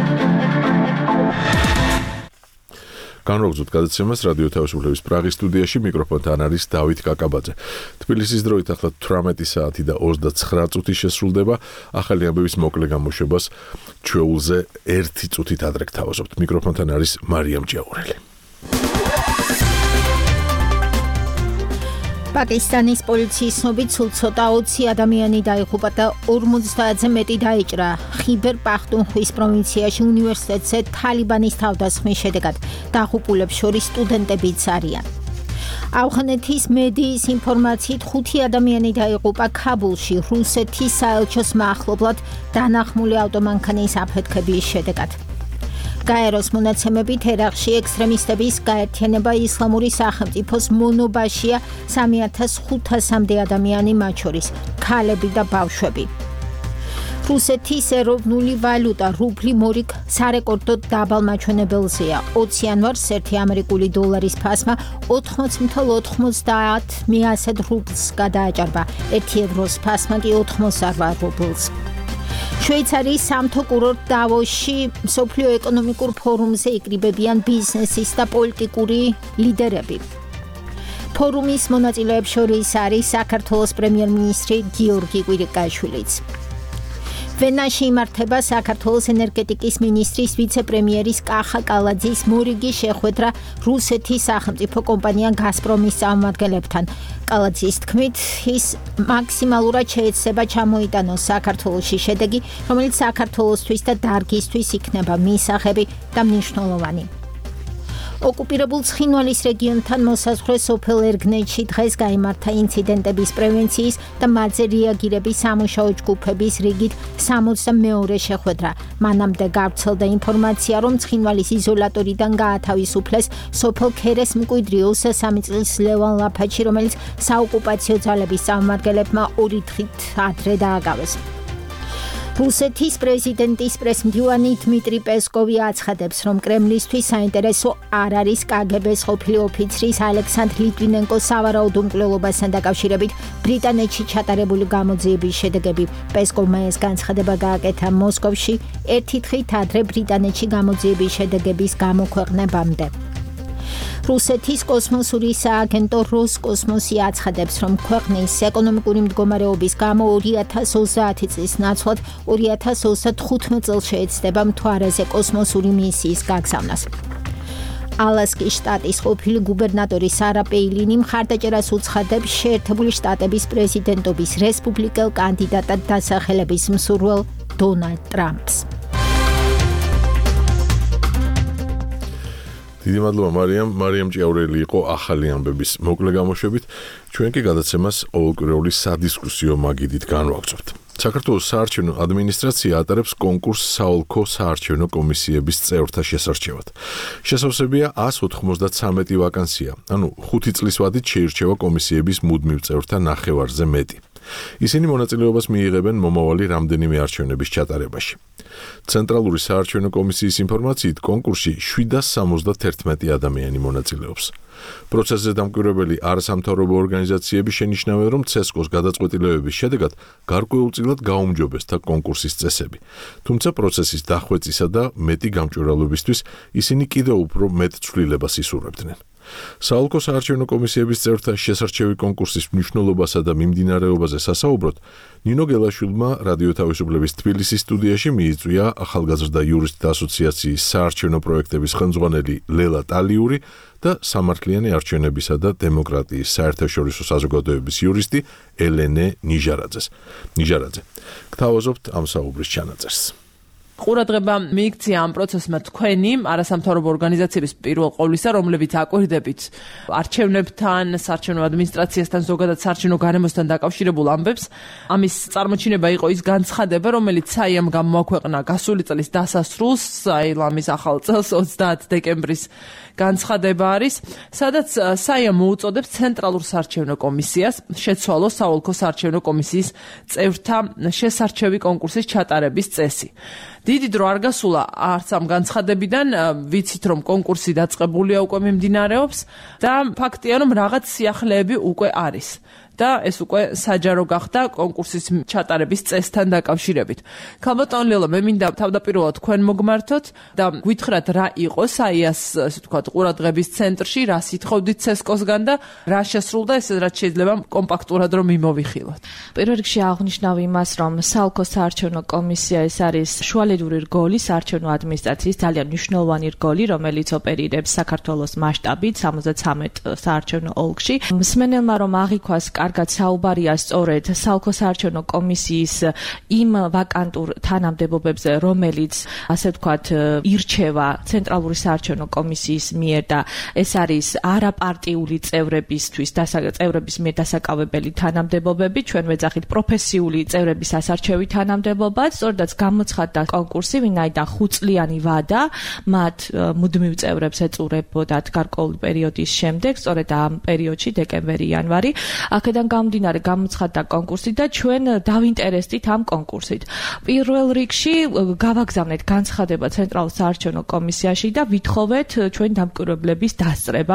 განროგზოთ გადაცემას რადიო თავისუფლების პრაღის სტუდიაში, მიკროფონთან არის დავით კაკაბაძე. თბილისის დროით ახლა 18 საათი და 29 წუთი შესრულდება. ახალი ამბების მოკლე გამოშვებას ჩვეულზე 1 წუთით ადრე გთავაზობთ. მიკროფონთან არის მარიამ ჭიაურელი.
პაკისტანის პოლიციის ცნობით სულ ცოტა 20 ადამიანი დაიღუპა და 50-ზე მეტი დაიჭრა ხიბერ პახტუნხვის პროვინციაში უნივერსიტეტზე თალიბანის თავდასხმის შედეგად. დაღუპულებს შორის სტუდენტებიც არიან. ავღანეთის მედიის ინფორმაციით 5 ადამიანი დაიღუპა ქაბულში რუსეთის საელჩოს მახლობლად დანახმული ავტომანქანის აფეთქების შედეგად. გაეროს მონაცემებით ერაყში ექსტრემისტების გაერთიანება ისლამური სახელმწიფოს მონობაშია 3500-მდე ადამიანი, მათ შორის ქალები და ბავშვები. რუსეთის ეროვნული ვალუტა რუბლი მორიგ სარეკორდო დაბალ მაჩვენებელზეა. 20 იანვარს 1 ამერიკული დოლარის ფასმა 80.90 რუბლს გადააჭარბა. 1 ევროს ფასმა კი 88 რუბლს. შვეიცარიის სამთო კურორტ დავოსში მსოფლიო ეკონომიკურ ფორუმზე იკრიბებიან ბიზნესის და პოლიტიკური ლიდერები. ფორუმის მონაწილეებს შორის არის საქართველოს პრემიერ-მინისტრი გიორგი კვირიკაშვილიც. ვენაში იმართება საქართველოს ენერგეტიკის მინისტრის ვიცე-პრემიერის კახა კალაძის მორიგი შეხვედრა რუსეთის სახელმწიფო კომპანია გაზპრომის წარმომადგენლებთან. კალაძის თქმით, ის მაქსიმალურად შეეცდება ჩამოიტანოს საქართველოში შედეგი, რომელიც საქართველოსთვის და დარგისთვის იქნება მისაღები და მნიშვნელოვანი. ოკუპირებულ ცხინვალის რეგიონთან მოსაზღვრე სოფელ ერგნეთში დღეს გაიმართა ინციდენტების პრევენციის და მათზე რეაგირების სამუშაო ჯგუფების რიგით 62-მე შეხვედრა. მანამდე გავრცელდა ინფორმაცია, რომ ცხინვალის იზოლატორიდან გაათავისუფლეს სოფელ ქერეს მკვიდრი 23 წლის ლევან ლაფაჩი, რომელიც საოკუპაციო ძალების წარმომადგენლებმა 2 დღით ადრე დააგავეს. რუსეთის პრეზიდენტის პრესმდივანი დმიტრი პესკოვი აცხადებს, რომ კრემლისთვის საინტერესო არ არის კგბ-ს ყოფილი ოფიცრის ალექსანდრ ლიტვინენკოს სავარაუდო უმკვლელობასთან დაკავშირებით ბრიტანეთში ჩატარებული გამოძიების შედეგები. პესკოვმა ეს განცხადება გააკეთა მოსკოვში 1 დღით ადრე ბრიტანეთში გამოძიების შედეგების გამოქვეყნებამდე. რუსეთის კოსმოსური სააგენტო როსკოსმოსი აცხადებს, რომ ქვეყნის ეკონომიკური მდგომარეობის გამო 2030 წლის ნაცვლად 2035 წელს შეეცდება მთვარეზე კოსმოსური მისიის გაგზავნას. ალასკის შტატის ყოფილი გუბერნატორი სარა პეილინი მხარდაჭერას უცხადებს შეერთებული შტატების პრეზიდენტობის რესპუბლიკელ კანდიდატად დასახელების მსურველ დონალდ ტრამპს.
დიდი მადლობა მარიამ ჭიაურელი იყო ახალი ამბების მოკლე გამოშვებით. ჩვენ კი გადაცემას ყოველკვირეული სადისკუსიო მაგიდით განვაგრძობთ. საქართველოს საარჩევნო ადმინისტრაცია ატარებს კონკურსს საოლქო საარჩევნო კომისიების წევრთა შესარჩევად. შესავსებია 193 ვაკანსია, ანუ 5 წლის ვადით შეირჩევა კომისიების მუდმივ წევრთა ნახევარზე მეტი. ისინი მონაწილეობას მიიღებენ მომავალი რამდენიმე არჩევნების ჩატარებაში. ცენტრალური საარჩევნო კომისიის ინფორმაციით კონკურსში 771 ადამიანი მონაწილეობს. პროცესზე დამკვირვებელი არასამთავრობო ორგანიზაციები შენიშნავენ, რომ ცესკოს გადაწყვეტილებების შედეგად გარკვეულწილად გაუმჯობესდა კონკურსის წესები. თუმცა პროცესის დახვეწისა და მეტი გამჭვირვალობისთვის ისინი კიდევ უფრო მეტ ცვლილებას ისურვებდნენ. საოლქო საარჩევნო კომისიების წევრთა შესარჩევი კონკურსის მნიშვნელობასა და მიმდინარეობაზე სასაუბროდ, ნინო გელაშვილმა რადიო თავისუფლების თბილისის სტუდიაში მიიწვია ახალგაზრდა იურისტთა ასოციაციის საარჩევნო პროექტების ხელმძღვანელი ლელა ტალიური და სამართლიანი არჩევნებისა და დემოკრატიის საერთაშორისო საზოგადოების იურისტი ელენე ნიჟარაძე. გთავაზობთ ამ საუბრის ჩანაწერს.
ყურადღება მიიქცია ამ პროცესმა თქვენი არასამთავრობო ორგანიზაციების პირველ ყოვლისა, რომლებიც აკვირდებით არჩევნებთან, საარჩევნო ადმინისტრაციასთან, ზოგადად საარჩევნო გარემოსთან დაკავშირებულ ამბებს. ამის წარმოჩინება იყო ის განცხადება, რომელიც საიამ გამოაქვეყნა გასული წლის დასასრულს, საილამის ახალ წელს 30 დეკემბრის განცხადება არის, სადაც საიამ მოუწოდებს ცენტრალურ საარჩევნო კომისიას შეცვალო საოლქო საარჩევნო კომისიის წევრთა შესარჩევი კონკურსის ჩატარების წესი. დიდი დრო არ გასულა არც ამ განცხადებიდან, ვიცით რომ კონკურსი დაწყებულია უკვე მიმდინარეობს და ფაქტია რომ რაღაც სიახლეები უკვე არის. და ეს უკვე საჯარო გახდა კონკურსის ჩატარების წესთან დაკავშირებით. ქალბატონ ლელა, მე მინდა თავდაპირველად თქვენ მოგმართოთ და გითხრათ რა იყო საიას, ასე ვთქვათ, ყურადღების ცენტრში, რა სითხოვდით ცესკოსგან და რა შესრულდა, ესე რაც შეიძლება კომპაქტურად რომ მიმოვიხილოთ.
პირველ რიგში აღნიშნავ იმას, რომ საოლქო საარჩევნო კომისია ეს არის შუალედური რგოლი საარჩევნო ადმინისტრაციის ძალიან მნიშვნელოვანი რგოლი, რომელიც ოპერირებს საქართველოს მასშტაბით 73 საარჩევნო ოლქში. მსმენელმა რომ აღიქვას კარგად საუბარია სწორედ საოლქო საარჩევნო კომისიის იმ ვაკანტურ თანამდებობებზე, რომელიც ასე ვთქვათ ირჩევა ცენტრალური საარჩევნო კომისიის მიერ და ეს არის არაპარტიული წევრებისთვის წევრების მიერ დასაკავებელი თანამდებობები, ჩვენ ვეძახით პროფესიული წევრების ასარჩევი თანამდებობა, სწორედაც გამოცხადდა კონკურსი, ვინაიდან 5 წლიანი ვადა მათ მუდმივ წევრებს ეწურებოდათ გარკვეული პერიოდის შემდეგ, სწორედ ამ პერიოდში დეკემბერი-იანვარი, აქედან გამომდინარე გამოცხადდა კონკურსი და ჩვენ დავინტერესდით ამ კონკურსით. პირველ რიგში გავაგზავნეთ განცხადება ცენტრალურ საარჩევნო კომისიაში და ვითხოვეთ ჩვენ დამკვირვებლების დასწრება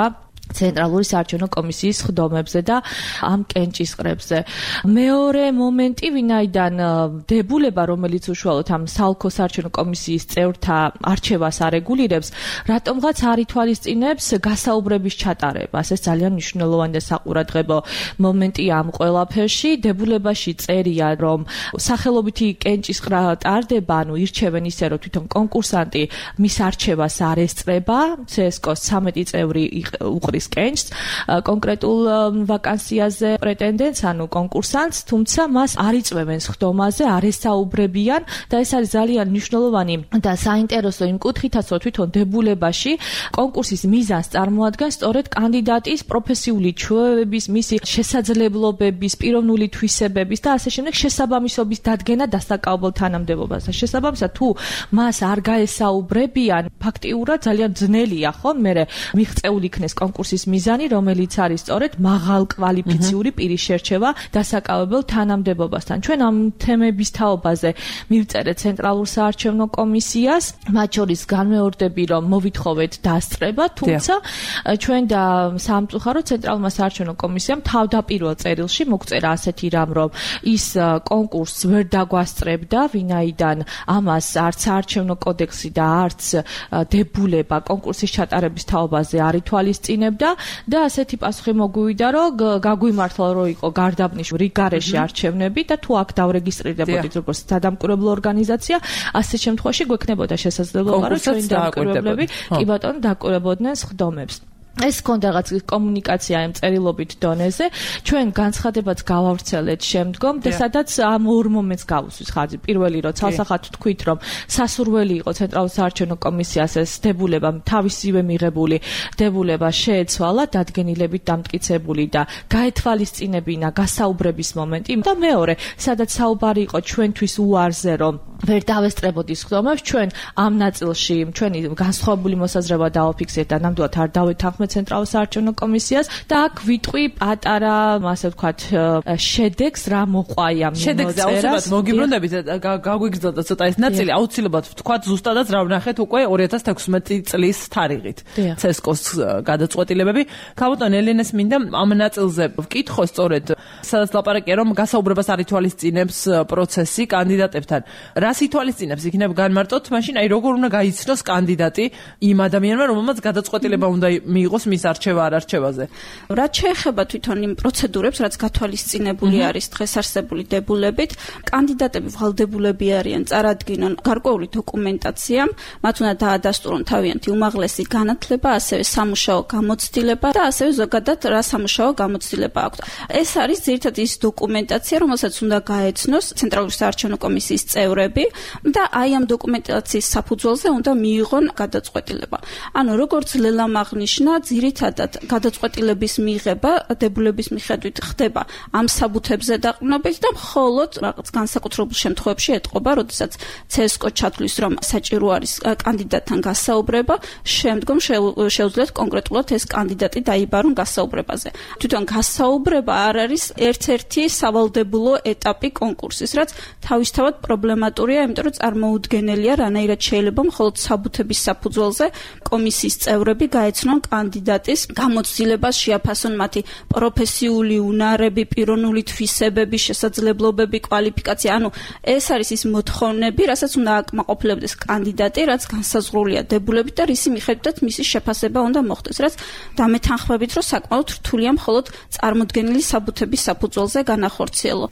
ცენტრალური საარჩევნო კომისიის ხდომებზე და ამ კენჭისყრებზე. მეორე მომენტი, ვინაიდან დებულება, რომელიც უშუალოდ ამ საოლქო საარჩევნო კომისიის წევრთა არჩევას არეგულირებს, რატომღაც არ ითვალისწინებს გასაუბრების ჩატარებას. ეს ძალიან მნიშვნელოვანი და საყურადღებო მომენტია ამ ყველაფერში. დებულებაში წერია, რომ სახელობითი კენჭისყრა ტარდება, ანუ ირჩევენ ისე, რომ თვითონ კონკურსანტი მის არჩევას არ ესწრება, CSKO-ს 13 წევრი უყრის კენჭს კონკრეტულ ვაკანსიაზე პრეტენდენტს, ანუ კონკურსანტს, თუმცა მას არ იწვევენ ხდომაზე, არ ესაუბრებიან და ეს არის ძალიან მნიშვნელოვანი და საინტერესო იმ კუთხითაც, რომ თვითონ დებულებაში კონკურსის მიზანს წარმოადგენს სწორედ კანდიდატის პროფესიული ჩვევების, მისი შესაძლებლობების, პიროვნული თვისებების და ასე შემდეგ შესაბამისობის დადგენა დასაკავებელ თანამდებობასთან. შესაბამისად, თუ მას არ გაესაუბრებიან, ფაქტიურად ძალიან ძნელია, ხო, მერე მიღწეული იქნეს კონკურსის მიზანი, რომელიც არის სწორედ მაღალ კვალიფიციური პირის შერჩევა დასაკავებელ თანამდებობასთან. ჩვენ ამ თემების თაობაზე მივწერეთ ცენტრალურ საარჩევნო კომისიას, მათ შორის განმეორდები, რომ მოვითხოვეთ დასწრება, თუმცა ჩვენ და სამწუხაროდ ცენტრალურმა საარჩევნო კომისიამ თავდაპირველ წერილში მოგწერა ასეთი რამ, რომ ის კონკურსს ვერ დაგვასწრებდა, ვინაიდან ამას არც საარჩევნო კოდექსი და არც დებულება კონკურსის ჩატარების თაობაზე არ ითვალისწინებდა და ასეთი პასუხი მოგვივიდა, რომ გაგვიმართლა, რომ იყო გარდაბნის რიგარეში არჩევნები და თუ აქ დავრეგისტრირდებოდით როგორც სადამკვირვებლო ორგანიზაცია, ასეთ შემთხვევაში გვექნებოდა შესაძლებლობა, რომ ჩვენი დამკვირვებლები კი ბატონო დაკვირვებოდნენ ხდომებს. ეს ქონდა რაღაც კომუნიკაცია ამ წერილობით დონეზე. ჩვენ განცხადებაც გავავრცელეთ შემდგომ და სადაც ამ ორ მომენტს გავუსვით ხაზი. პირველი, რომ ცალსახად თქვით, რომ სასურველი იყო ცენტრალურ საარჩევნო კომისიას ეს დებულება, თავისივე მიღებული დებულება შეეცვალა, დადგენილებით დამტკიცებული და გაეთვალისწინებინა გასაუბრების მომენტი. და მეორე, სადაც საუბარი იყო ჩვენთვის უარზე, რომ ვერ დავესწრებოდი ხდომებს, ჩვენ ამ ნაწილში ჩვენი განსხვავებული მოსაზრება დავაფიქსირეთ და ნამდვილად არ დავეთანხმეთ ცენტრალურ საარჩევნო კომისიას და აქ ვიტყვი პატარა, ასე ვთქვათ, შედეგს რა მოყვაია მოწერას.
შედეგს აუცილებლად მოგიბრუნდებით, გაგვიგრძელდა ცოტა ეს ნაწილი, აუცილებლად ვთქვათ, ზუსტადაც რა ვნახეთ უკვე 2016 წლის თარიღით. CSKO-ს გადაწყვეტილებები. ქალბატონ ელენეს მინდა ამ ნაწილზე ვკითხო სწორედ, სადაც ლაპარაკია, რომ გასაუბრებას არ ითვალისწინებს პროცესი კანდიდატებთან. რას ითვალისწინებს? იქნებ განმარტოთ, მაშინ აი როგორ უნდა გაიცნოს კანდიდატი იმ ადამიანმა, რომელმაც გადაწყვეტილება უნდა მიიღოს მის არჩევა არ არჩევაზე.
რაც შეეხება თვითონ იმ პროცედურებს, რაც გათვალისწინებული არის დღეს არსებული დებულებით, კანდიდატები ვალდებულები არიან წარადგინონ გარკვეული დოკუმენტაცია, მათ უნდა დაადასტურონ თავიანთი უმაღლესი განათლება, ასევე სამუშაო გამოცდილება და ასევე ზოგადად რა სამუშაო გამოცდილება აქვთ. ეს არის ძირითადად ის დოკუმენტაცია, რომელსაც უნდა გაეცნოს ცენტრალური საარჩევნო კომისიის წევრები და აი ამ დოკუმენტაციის საფუძველზე უნდა მიიღონ გადაწყვეტილება. ანუ როგორც ლელამ აღნიშნა, ძირითადად გადაწყვეტილების მიღება დებულების მიხედვით ხდება ამ საბუთებზე დაყრდნობით და მხოლოდ რაღაც განსაკუთრებულ შემთხვევებში ეტყობა, როდესაც CSKO ჩათვლის, რომ საჭირო არის კანდიდატთან გასაუბრება, შემდგომ შეუძლიათ კონკრეტულად ეს კანდიდატი დაიბარონ გასაუბრებაზე. თვითონ გასაუბრება არ არის ერთ-ერთი სავალდებულო ეტაპი კონკურსის, რაც თავისთავად პრობლემატურია, იმიტომ რომ წარმოუდგენელია, რანაირად შეიძლება მხოლოდ საბუთების საფუძველზე კომისიის წევრები გაეცნონ კანდიდატის გამოცდილებას, შეაფასონ მათი პროფესიული უნარები, პიროვნული თვისებები, შესაძლებლობები, კვალიფიკაცია. ანუ ეს არის ის მოთხოვნები, რასაც უნდა აკმაყოფილებდეს კანდიდატი, რაც განსაზღვრულია დებულებით და რისი მიხედვითაც მისი შეფასება უნდა მოხდეს, რაც დამეთანხმებით, რომ საკმაოდ რთულია მხოლოდ წარმოდგენილი საბუთების საფუძველზე განახორციელო.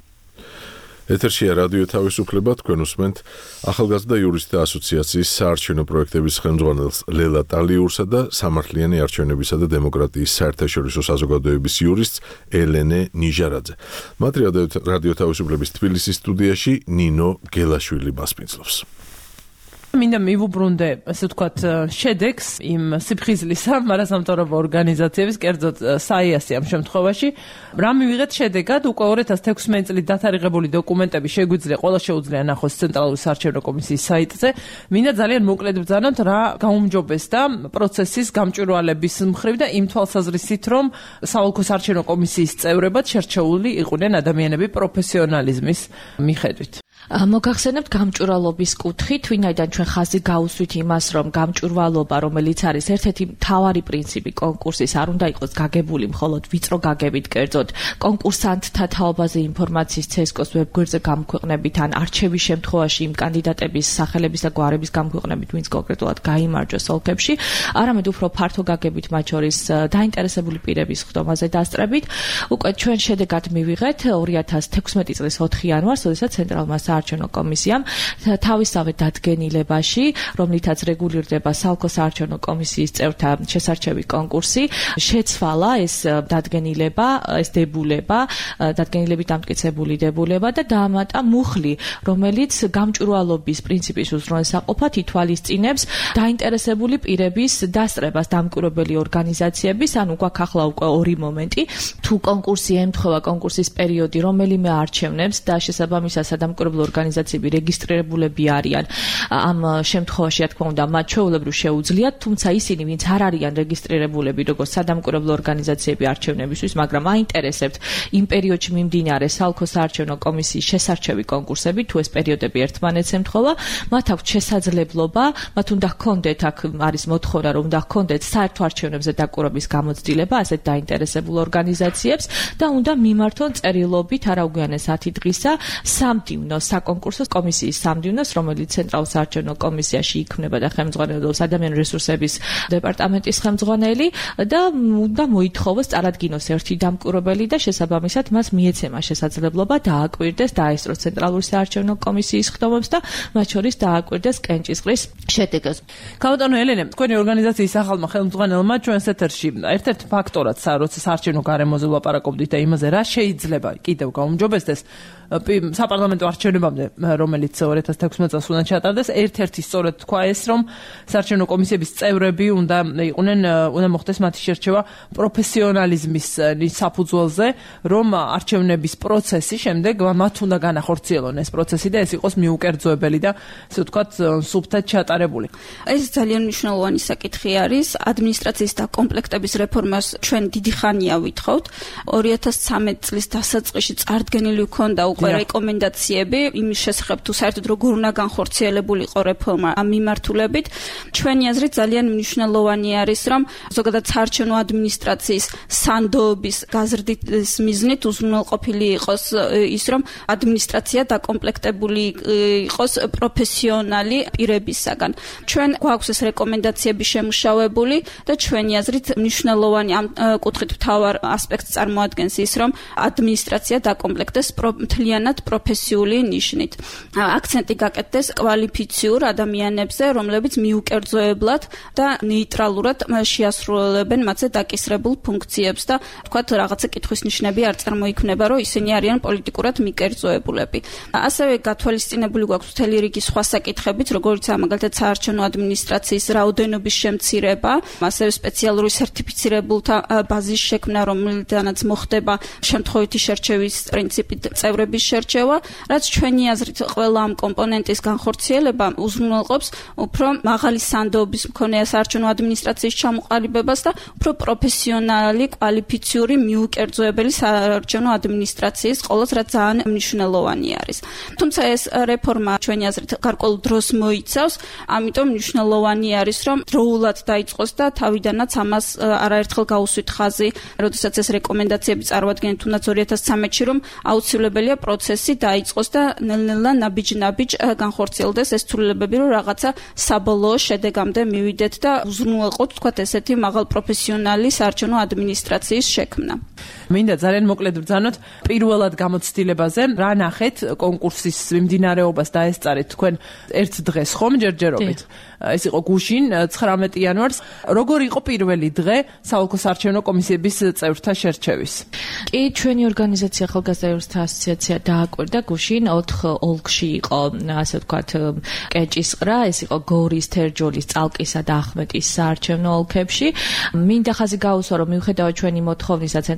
ეთერშია რადიო თავისუფლება, თქვენ უსმენთ ახალგაზრდა იურისტთა ასოციაციის საარჩევნო პროექტების ხელმძღვანელს ლელა ტალიურსა და სამართლიანი არჩევნებისა და დემოკრატიის საერთაშორისო საზოგადოების იურისტს ელენე ნიჟარაძე. მათ რადიო თავისუფლების თბილისის სტუდიაში ნინო გელაშვილი მასპინძლობს.
მინდა მივუბრუნდე, ასე ვთქვათ, შედეგს იმ სიფხიზლისა მარასამთავრობო ორგანიზაციების, კერძოდ SAIAS-ი ამ შემთხვევაში. რა მივიღეთ შედეგად? უკვე 2016 წლით დათარიღებული დოკუმენტები შეგვიძლია ყველა შეუძლია ნახოს ცენტრალური საარჩევნო კომისიის საიტზე. მინდა ძალიან მოკლედ ვძანოთ, რა გაუმჯობესდა პროცესის გამჭვირვალების მხრივ და იმ თვალსაზრისით, რომ საოლქო საარჩევნო კომისიის წევრებად შერჩეული იყვნენ ადამიანები პროფესიონალიზმის მიხედვით.
მოგახსენებთ გამჭვირვალობის კუთხით, ვინაიდან ჩვენ ხაზი გაუსვით იმას, რომ გამჭვირვალობა, რომელიც არის ერთ-ერთი მთავარი პრინციპი კონკურსის, არ უნდა იყოს გაგებული მხოლოდ ვიწრო გაგებით, კერძოდ კონკურსანტთა თაობაზე ინფორმაციის CSCO-ს ვებგვერდზე გამოქვეყნებით ან არჩევის შემთხვევაში იმ კანდიდატების სახელების და გვარების გამოქვეყნებით, ვინც კონკრეტულად გაიმარჯვეს ოლქებში, არამედ უფრო ფართო გაგებით, მათ შორის დაინტერესებული პირების ხდომაზე დასწრებით. უკვე ჩვენ შედეგად მივიღეთ 2016 წლის 4 იანვარს, როდესაც ცენტრალურმა საარჩევნო კომისიამ თავისავე დადგენილებაში, რომლითაც რეგულირდება საოლქო საარჩევნო კომისიის წევრთა შესარჩევი კონკურსი, შეცვალა ეს დადგენილება, ეს დებულება, დადგენილებით დამტკიცებული დებულება და დაამატა მუხლი, რომელიც გამჭვირვალობის პრინციპის უზრუნველსაყოფად ითვალისწინებს დაინტერესებული პირების დასწრებას დამკვირვებელი ორგანიზაციების, ანუ გვაქვს ახლა უკვე ორი მომენტი, თუ კონკურსი ემთხვევა კონკურსის პერიოდი, რომელიმე არჩევნებს და შესაბამისად სადამკვირვებლო ორგანიზაციები რეგისტრირებულები არიან, ამ შემთხვევაში, რა თქმა უნდა, მათ ჩვეულებრივ შეუძლიათ, თუმცა ისინი, ვინც არ არიან რეგისტრირებულები, როგორც სადამკვირვებლო ორგანიზაციები არჩევნებისთვის, მაგრამ აინტერესებთ იმ პერიოდში მიმდინარე საოლქო საარჩევნო კომისიის შესარჩევი კონკურსები, თუ ეს პერიოდები ერთმანეთს ემთხვევა, მათ აქვთ შესაძლებლობა, მათ უნდა ჰქონდეთ, აქ არის მოთხოვნა, რომ უნდა ჰქონდეთ საერთო არჩევნებზე დაკვირვების გამოცდილება ასეთ დაინტერესებულ ორგანიზაციებს და უნდა მიმართონ წერილობით არაუგვიანეს 10 დღისა სამდივნო საკონკურსო კომისიის სამდივნოს, რომელიც ცენტრალურ საარჩევნო კომისიაში იქმნება და ხელმძღვანელობს ადამიანური რესურსების დეპარტამენტის ხელმძღვანელი და უნდა მოითხოვოს წარადგინოს ერთი დამკვირვებელი და შესაბამისად მას მიეცემა შესაძლებლობა დააკვირდეს, დაესწროს ცენტრალური საარჩევნო კომისიის ხდომებს და მათ შორის დააკვირდეს კენჭისყრის შედეგს.
ქალბატონო ელენე, თქვენი ორგანიზაციის ახალმა ხელმძღვანელმა ჩვენს ეთერში ერთ-ერთ ფაქტორად, როცა საარჩევნო გარემოზე ვლაპარაკობდით და იმაზე, რა შეიძლება კიდევ გაუმჯობესდეს საპარლამენტო არჩევნებამდე, რომელიც 2016 წელს უნდა ჩატარდეს, ერთ-ერთი სწორედ თქვა ეს, რომ საარჩევნო კომისიების წევრები უნდა მოხდეს მათი შერჩევა პროფესიონალიზმის საფუძველზე, რომ არჩევნების პროცესი შემდეგ მათ უნდა განახორციელონ ეს პროცესი და ეს იყოს მიუკერძოებელი და ასე ვთქვათ, სუფთად ჩატარებული.
ეს ძალიან მნიშვნელოვანი საკითხი არის. ადმინისტრაციის და კომპლექტების რეფორმას ჩვენ დიდი ხანია ვითხოვთ. 2013 წლის დასაწყისში წარდგენილი ჰქონდა უკვე რეკომენდაციები იმის შესახებ, თუ საერთოდ როგორ უნდა განხორციელებულიყო რეფორმა ამ მიმართულებით. ჩვენი აზრით ძალიან მნიშვნელოვანი არის, რომ ზოგადად საარჩევნო ადმინისტრაციის სანდოობის გაზრდის მიზნით უზრუნველყოფილი იყოს ის, რომ ადმინისტრაცია დაკომპლექტებული იყოს პროფესიონალი პირებისაგან. ჩვენ გვაქვს ეს რეკომენდაციები შემუშავებული და ჩვენი აზრით მნიშვნელოვანი ამ კუთხით მთავარ ასპექტს წარმოადგენს ის, რომ ადმინისტრაცია დაკომპლექტდეს მთლიანად პროფესიული ნიშნით. აქცენტი გაკეთდეს კვალიფიციურ ადამიანებზე, რომლებიც მიუკერძოებლად და ნეიტრალურად შეასრულებენ მათზე დაკისრებულ ფუნქციებს და თქვათ რაღაცა კითხვის ნიშნები არ წარმოიქმნება, რომ ისინი არიან პოლიტიკურად მიკერძოებულები. ასევე გათვალისწინებული გვაქვს მთელი რიგი სხვა საკითხებით, როგორიცაა მაგალითად საარჩევნო ადმინისტრაციის რაოდენობის შემცირება, ასევე სპეციალური სერტიფიცირებულთა ბაზის შექმნა, რომელიდანაც მოხდება შემთხვევითი შერჩევის პრინციპით წევრების შერჩევა, რაც ჩვენი აზრით ყველა ამ კომპონენტის განხორციელება უზრუნველყოფს უფრო მაღალი სანდოობის მქონე საარჩევნო ადმინისტრაციის ჩამოყალიბებას და უფრო პროფესიონალი, კვალიფიციური, მიუკერძოებელი საარჩევნო ადმინისტრაციის ყოლას, რაც ძალიან მნიშვნელოვანი არის. თუმცა ეს რეფორმა ჩვენი აზრით გარკვეულ დროს მოიცავს, ამიტომ მნიშვნელოვანი არის, რომ დროულად დაიწყოს და თავიდანაც ამას არაერთხელ გაუსვით ხაზი, როდესაც ეს რეკომენდაციები წარმოადგენენ თუნდაც 2013-ში, რომ აუცილებელია პროცესი დაიწყოს და ნელ-ნელა ნაბიჯ-ნაბიჯ განხორციელდეს ეს ცვლილებები, რომ რაღაცა საბოლოო შედეგამდე მივიდეთ და უზრუნველყოთ, თქვათ ესეთი მაღალ პროფესიონალი საარჩევნო ადმინისტრაციის შექმნა.
მინდა ძალიან მოკლედ ბრძანოთ პირველად გამოცდილებაზე, რა ნახეთ კონკურსის მიმდინარეობას დაესწარეთ თქვენ ერთ დღეს ხომ ჯერჯერობით. ეს იყო გუშინ 19 იანვარს. როგორი იყო პირველი დღე საოლქო საარჩევნო კომისიების წევრთა შერჩევის?
კი, ჩვენი ორგანიზაცია ახალგაზრდა ევროსთა ასოციაცია დააკვირდა გუშინ 4 ოლქში იყო, ასე ვთქვათ, კენჭისყრა, ეს იყო გორის, თერჯოლის, წალკისა და ახმეტის საარჩევნო ოლქებში. მინდა ხაზი გაუსვა, რომ მიუხედავად ჩვენი მოთხოვნისა ცენტრალურმა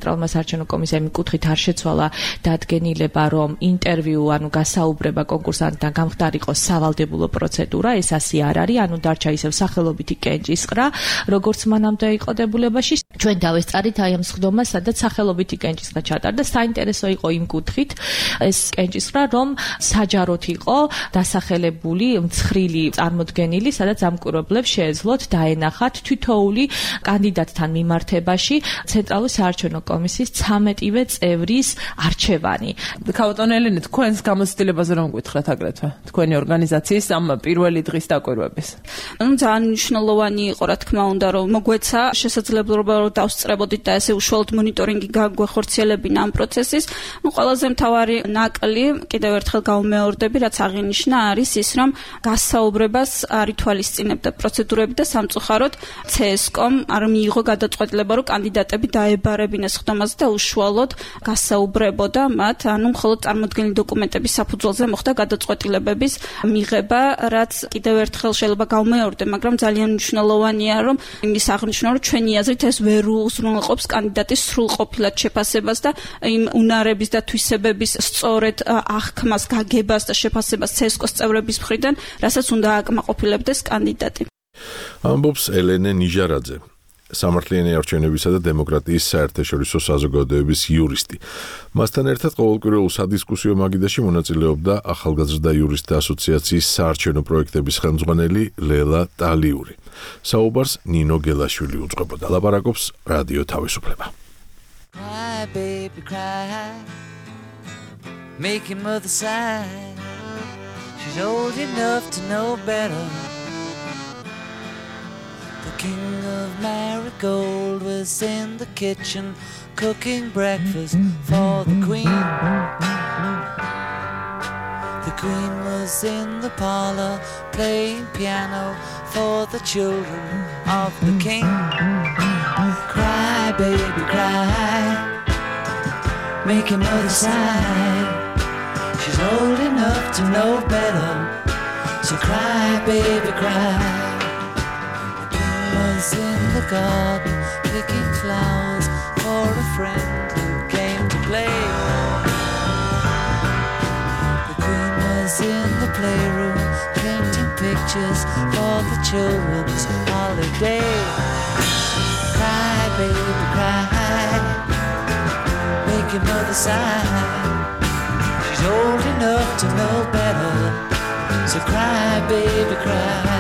საარჩევნო კომისიამ კუთხით არ შეცვალა დადგენილება, რომ ინტერვიუ, ანუ გასაუბრება კონკურსანტთან გამხდარიყო სავალდებულო პროცედურა, ეს ასე არ არის, ანუ დარჩა ისევ სახელობითი კენჭისყრა, როგორც მანამდე იყო დებულებაში. ჩვენ დავესწარით აი ამ სხდომას, სადაც სახელობითი კენჭისყრა ჩატარდა. საინტერესო იყო იმ კუთხით ეს კენჭისყრა, რომ საჯაროდ იყო დასახელებული მცხრილი წარმოდგენილი, სადაც ამკვირვებლებს შეეძლოთ დაენახათ თითოეული კანდიდატთან მიმართებაში ცენტრალური საარჩევნო კომისიის 13-ვე წევრის არჩევანი.
ქავატონ ელენე, თქვენს გამოცდილებაზე რომ გითხრათ აგრეთვე, თქვენი ორგანიზაციის ამ პირველი დღის დაკვირვების.
ძალიან მნიშვნელოვანი იყო, რა თქმა უნდა, რომ მოგვეცა შესაძლებლობა რომ დავსწრებოდით და ესე უშუალოდ მონიტორინგი გაგვეხორციელებინა ამ პროცესის. ყველაზე მთავარი ნაკლი, კიდევ ერთხელ გავუმეორდები, რაც აღინიშნა, არის ის, რომ გასაუბრებას არ ითვალისწინებდა პროცედურები და სამწუხაროდ CSCOM არ მიიღო გადაწყვეტილება, რომ კანდიდატები დაებარებინეს ხდომაზე და უშუალოდ გასაუბრებოდა მათ, ანუ მხოლოდ წარმოდგენილი დოკუმენტების საფუძველზე მოხდა გადაწყვეტილებების მიღება, რაც კიდევ ერთხელ შეიძლება გავუმეორდე, მაგრამ ძალიან მნიშვნელოვანია, რომ იმის აღნიშნა, რომ ჩვენი აზრით ეს ვერ უზრუნველყოფს კანდიდატის სრულყოფილად შეფასებას და იმ უნარების და თვისებების სწორედ აღქმას, გაგებას და შეფასებას CSCOM-ის წევრების მხრიდან, რასაც უნდა აკმაყოფილებდეს კანდიდატი.
ამბობს ელენე ნიჟარაძე, სამართლიანი არჩევნებისა და დემოკრატიის საერთაშორისო საზოგადოების იურისტი. მასთან ერთად ყოველკვირეულ სადისკუსიო მაგიდაში მონაწილეობდა ახალგაზრდა იურისტთა ასოციაციის საარჩევნო პროექტების ხელმძღვანელი ლელა ტალიური. საუბარს ნინო გელაშვილი უძღვებოდა. ლაპარაკობს რადიო თავისუფლება.
Cry, baby, cry. Make your mother sigh. She's old enough to know better. The king of Marigold was in the kitchen cooking breakfast for the queen. The queen was in the parlor playing piano for the children of the king. Cry, baby, cry. Make your mother sigh. She's old enough to know better. So cry, baby, cry. Was in the garden picking flowers for a friend who came to play. The queen was in the playroom painting pictures for the children's holiday. Cry, baby, cry. Make your mother sigh. She's old enough to know better. So cry, baby, cry.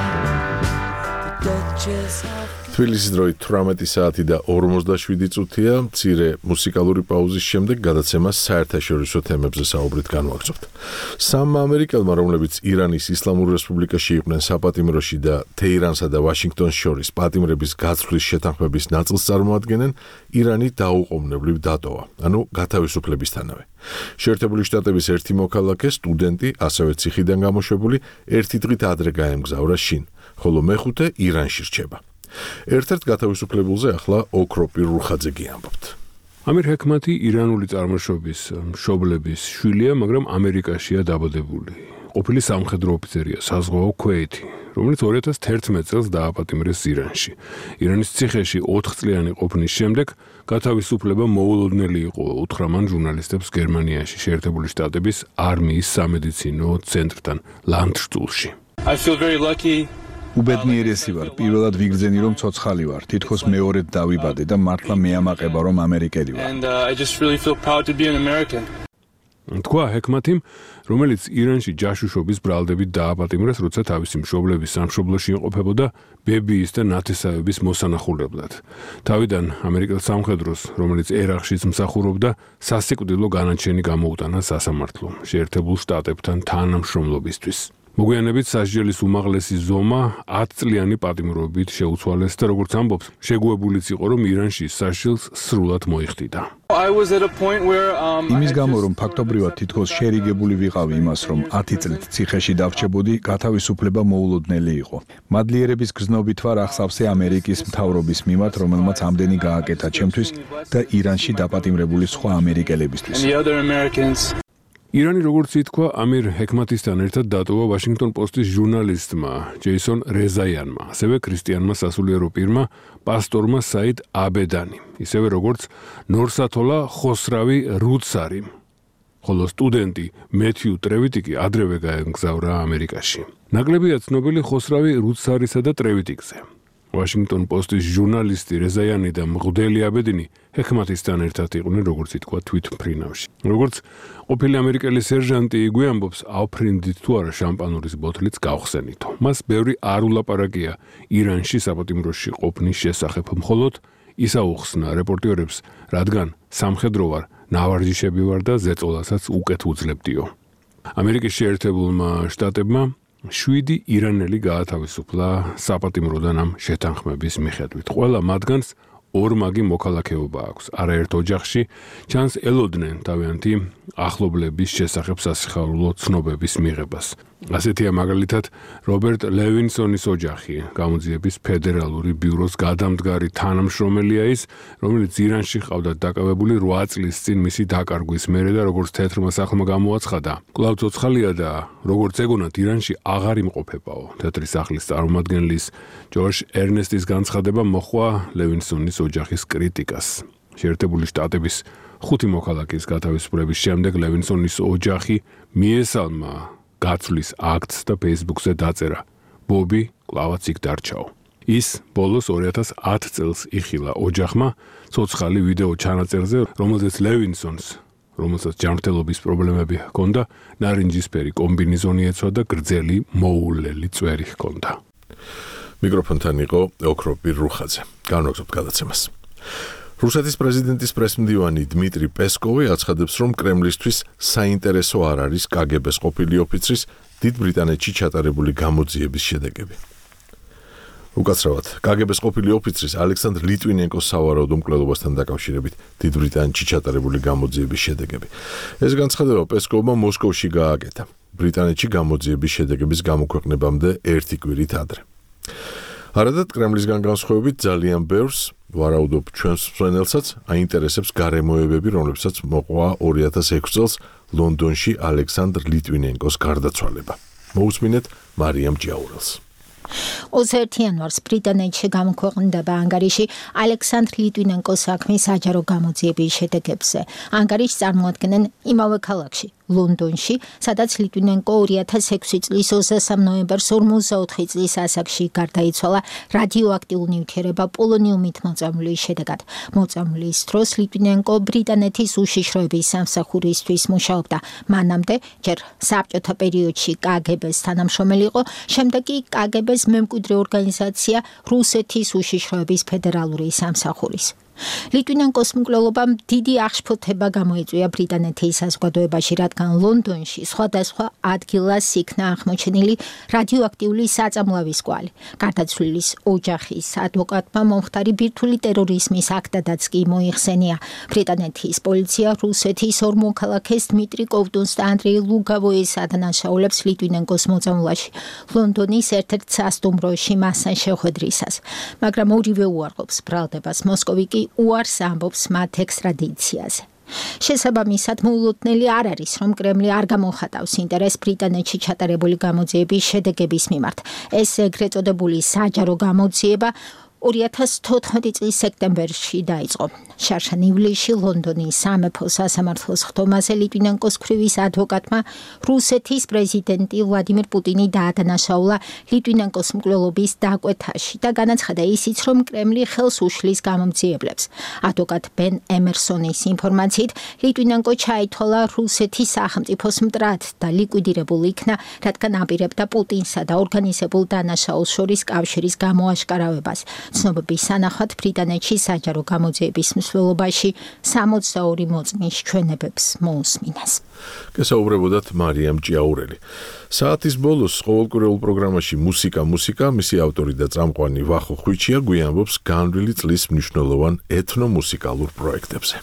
თბილისის დროით 18 საათი და 47 წუთია. მცირე მუსიკალური პაუზის შემდეგ გადაცემა საერთაშორისო თემებზე საუბრით განვაგრძობთ. სამ ამერიკელმა, რომლებიც ირანის ისლამურ რესპუბლიკაში იყვნენ საპატიმროში და თეირანსა და ვაშინგტონს შორის პატიმრების გაცვლის შეთანხმების ნაწილს წარმოადგენენ, ირანი დაუყოვნებლივ დატოვა, ანუ გათავისუფლებისთანავე. შეერთებული შტატების ერთი მოქალაქე, სტუდენტი, ასევე ციხიდან გამოშვებული, ერთი დღით ადრე გაემგზავრა შინ, ხოლო მეხუთე ირანში რჩება. ერთ-ერთ გათავისუფლებულზე ახლა ოქრო პირურხაძე ამბობთ.
ამირ ჰექმათი ირანული წარმოშობის მშობლების შვილია, მაგრამ ამერიკაშია დაბადებული. ყოფილი სამხედრო ოფიცერია, საზღვაო ქვეითი, რომელიც 2011 წელს დააპატიმრეს ირანში. ირანის ციხეში 4 წლიანი ყოფნის შემდეგ გათავისუფლება მოულოდნელი იყო უთხრამან ჟურნალისტებს გერმანიაში, შეერთებული შტატების არმიის სამედიცინო ცენტრთან, ლანდშტულში.
I feel very lucky.
უბედნიერესი ვარ, პირველად ვიგრძენი რომ ცოცხალი ვარ, თითქოს მეორედ დავიბადე და მართლა მეამაყება რომ ამერიკელი ვარ.
And I just really feel proud to be an American.
თქვა ჰექმათიმ, რომელიც ირანში ჯაშუშობის ბრალდებით დააპატიმრეს, როცა თავისი მშობლების სამშობლოში იმყოფებოდა ბებიის და ნათესავების მოსანახულებლად. თავიდან ამერიკელ სამხედროს, რომელიც ერაყშიც მსახურობდა, სასიკვდილო განაჩენი გამოუტანა სასამართლომ შეერთებულ შტატებთან თანამშრომლობისთვის. მოგვიანებით სასჯელის უმაღლესი ზომა 10 წლიანი პატიმრობით შეუცვალეს და როგორც ამბობს, შეგუებულიც იყო, რომ ირანში სასჯელს სრულად მოიხდიდა.
იმის გამო, რომ ფაქტობრივად თითქოს შერიგებული ვიყავი იმას, რომ 10 წლით ციხეში დავრჩებოდი, გათავისუფლება მოულოდნელი იყო. მადლიერების გზნობით ვარ ახსავსე ამერიკის მთავრობის მიმართ, რომელმაც ამდენი გააკეთა ჩემთვის და ირანში დაპატიმრებული სხვა ამერიკელებისთვის.
ირანი როგორც ითქვა, ამირ ჰეკმათისთან ერთად დატოვა ვაშინგტონ პოსტის ჟურნალისტმა ჯეისონ რეზაიანმა, ასევე ქრისტიანმა სასულიერო პირმა პასტორმა საიდ აბედანი, ისევე როგორც ნორსათოლა ხოსრავი რუცარიმ. ხოლო სტუდენტი მეთიუ ტრევიტიკი ადრევე გაემგზავრა ამერიკაში. ნაკლებია ცნობილი ხოსრავი რუცარისა და ტრევიტიკზე. ვაშინგტონ პოსტის ჟურნალისტი რეზაიანი და მღვდელი აბედინი ჰეკმათისთან ერთად იყვნენ, როგორც ითქვა თვითმფრინავში. როგორც ყოფილი ამერიკელი სერჟანტი იგვიამბობს, აუფრინდით თუ არა შამპანურის ბოთლიც გავხსენითო. მას ბევრი არ ულაპარაკია ირანში საპატიმროში ყოფნის შესახებ, მხოლოდ ის აუხსნა რეპორტიორებს, რადგან სამხედრო ვარ, ნავარჯიშები ვარ და ზეწოლასაც უკეთ უძლებდიო. ამერიკის შეერთებულმა შტატებმა 7 ირანელი გაათავისუფლა საპატიმროდან ამ შეთანხმების მიხედვით. ყველა მათგანს ორმაგი მოქალაქეობა აქვს. არაერთ ოჯახში ჩანს ელოდნენ თავიანთი ახლობლების შესახებ სასიხარულო ცნობების მიღებას. ასეთია მაგალითად რობერტ ლევინსონის ოჯახი, გამოძიების ფედერალური ბიუროს გადამდგარი თანამშრომელია ის, რომელიც ირანში ყავდათ დაკავებული 8 წლის წინ მისი დაკარგვის მერე და როგორც თეთრმა სახლმა გამოაცხადა. კვლავ ცოცხალია და როგორც ეგონათ ირანში აღარ იმყოფებაო. თეთრი სახლის წარმომადგენლის ჯორჯ ერნესტის განცხადება მოჰყვა ლევინსონის ოჯახის კრიტიკას. შეერთებული შტატების 5 მოქალაქის გათავისუფლების შემდეგ ლევინსონის ოჯახი მიესალმა გაცვლის აქტს და Facebook-ზე დაწერა. ბობი კლავაც იქ დარჩაო. ის ბოლოს 2010 წელს იხილა ოჯახმა ცოცხალი ვიდეო ჩანაწერზე, რომელზეც ლევინსონს, რომელსაც ჯანმრთელობის პრობლემები ჰქონდა, ნარინჯისფერი კომბინეზონი ეცვა და გრძელი მოულელი წვერი ჰქონდა. მიკროფონთან იყო ოქროპი რუხაძე. განვაგრძობთ გადაცემას. რუსეთის პრეზიდენტის პრესმდივანი დმიტრი პესკოვი აცხადებს, რომ კრემლისთვის საინტერესო არ არის კგბ-ს ყოფილი ოფიცრის დიდ ბრიტანეთში ჩატარებული გამოძიების შედეგები. უკაცრავად, კგბ-ს ყოფილი ოფიცრის ალექსანდრ ლიტვინენკოს სავარაუდო მკვლელობასთან დაკავშირებით დიდ ბრიტანეთში ჩატარებული გამოძიების შედეგები. ეს განცხადება პესკოვმა მოსკოვში გააკეთა, ბრიტანეთში გამოძიების შედეგების გამოქვეყნებამდე 1 კვირით ადრე. არადაც კრემლისგან განსხვავებით ძალიან ბევრს ვარაუდობ ჩვენს მსმენელსაც აინტერესებს გარემოებები, რომლებსაც მოყვა 2006 წელს ლონდონში ალექსანდრ ლიტვინენკოს გარდაცვალება. მოусმინეთ მარიამ ჭიაურელს.
21 იანვარს ბრიტანეთში გამოქვეყნდება ანგარიში ალექსანდრ ლიტვინენკოს საქმის საჯარო გამოძიების შედეგებზე. ანგარიშს წარმოადგენენ იმავე ქალაქში, ლონდონში, სადაც ლიტვინენკო 2006 წლის 23 ნოემბერს 44 წლის ასაკში გარდაიცვალა რადიოაქტიურ ნივთიერება პოლონიუმით მოწამვლის შედეგად. მოწამვლის დროს ლიტვინენკო ბრიტანეთის უშიშროების სამსახურისთვის მუშაობდა. მანამდე ჯერ საბჭოთა პერიოდში კგბ-ს თანამშრომელი იყო, შემდეგ კი კგბ-ს მემკვიდრე ორგანიზაცია რუსეთის უშიშროების ფედერალური სამსახურის. ლიტვინენკოს მკვლელობამ დიდი აღშფოთება გამოიწვია ბრიტანეთის საზოგადოებაში, რადგან ლონდონში სხვადასხვა ადგილას იქნა აღმოჩენილი რადიოაქტიული საწამლავის კვალი. გარდაცვლილის ოჯახის ადვოკატმა მომხდარი ბირთვული ტერორიზმის აქტადაც კი მოიხსენია. ბრიტანეთის პოლიცია რუსეთის ორ მოქალაქეს დმიტრი კოვტუნს და ანდრეი ლუგავოის ადანაშაულებს ლიტვინენკოს მოწამვლაში ლონდონის ერთ-ერთ სასტუმროში მასთან შეხვედრისას. მაგრამ ორივე უარყოფს ბრალდებას, მოსკოვი კი უარს ამბობს მათ ექსტრადიციაზე. შესაბამისად, მოულოდნელი არ არის, რომ კრემლი არ გამოხატავს ინტერესს ბრიტანეთში ჩატარებული გამოძიების შედეგების მიმართ. ეს ეგრეთ წოდებული საჯარო გამოძიება 2014 წლის სექტემბერში დაიწყო. შარშან ივლისში ლონდონის სამეფო სასამართლოს ხდომაზე ლიტვინენკოს ქვრივის ადვოკატმა რუსეთის პრეზიდენტი ვლადიმირ პუტინი დაადანაშაულა ლიტვინენკოს მკვლელობის დაკვეთაში და განაცხადა ისიც, რომ კრემლი ხელს უშლის გამომძიებლებს. ადვოკატ ბენ ემერსონის ინფორმაციით, ლიტვინენკო ჩაითვალა რუსეთის სახელმწიფოს მტრად და ლიკვიდირებულ იქნა, რადგან აპირებდა პუტინსა და ორგანიზებულ დანაშაულს შორის კავშირის გამოაშკარავებას. ცნობების სანახავად ბრიტანეთში საჯარო გამოძიების მსვლელობაში 62 მოწმის ჩვენებებს მოусმინეს.
გესაუბრებოდათ მარიამ ჭიაურელი. საათის ბოლოს ყოველკვირეულ პროგრამაში მუსიკა, მისი ავტორი და წამყვანი ვახო ხვიჩია გვიამბობს განვლილი წლის მნიშვნელოვან ეთნომუსიკალურ პროექტებზე.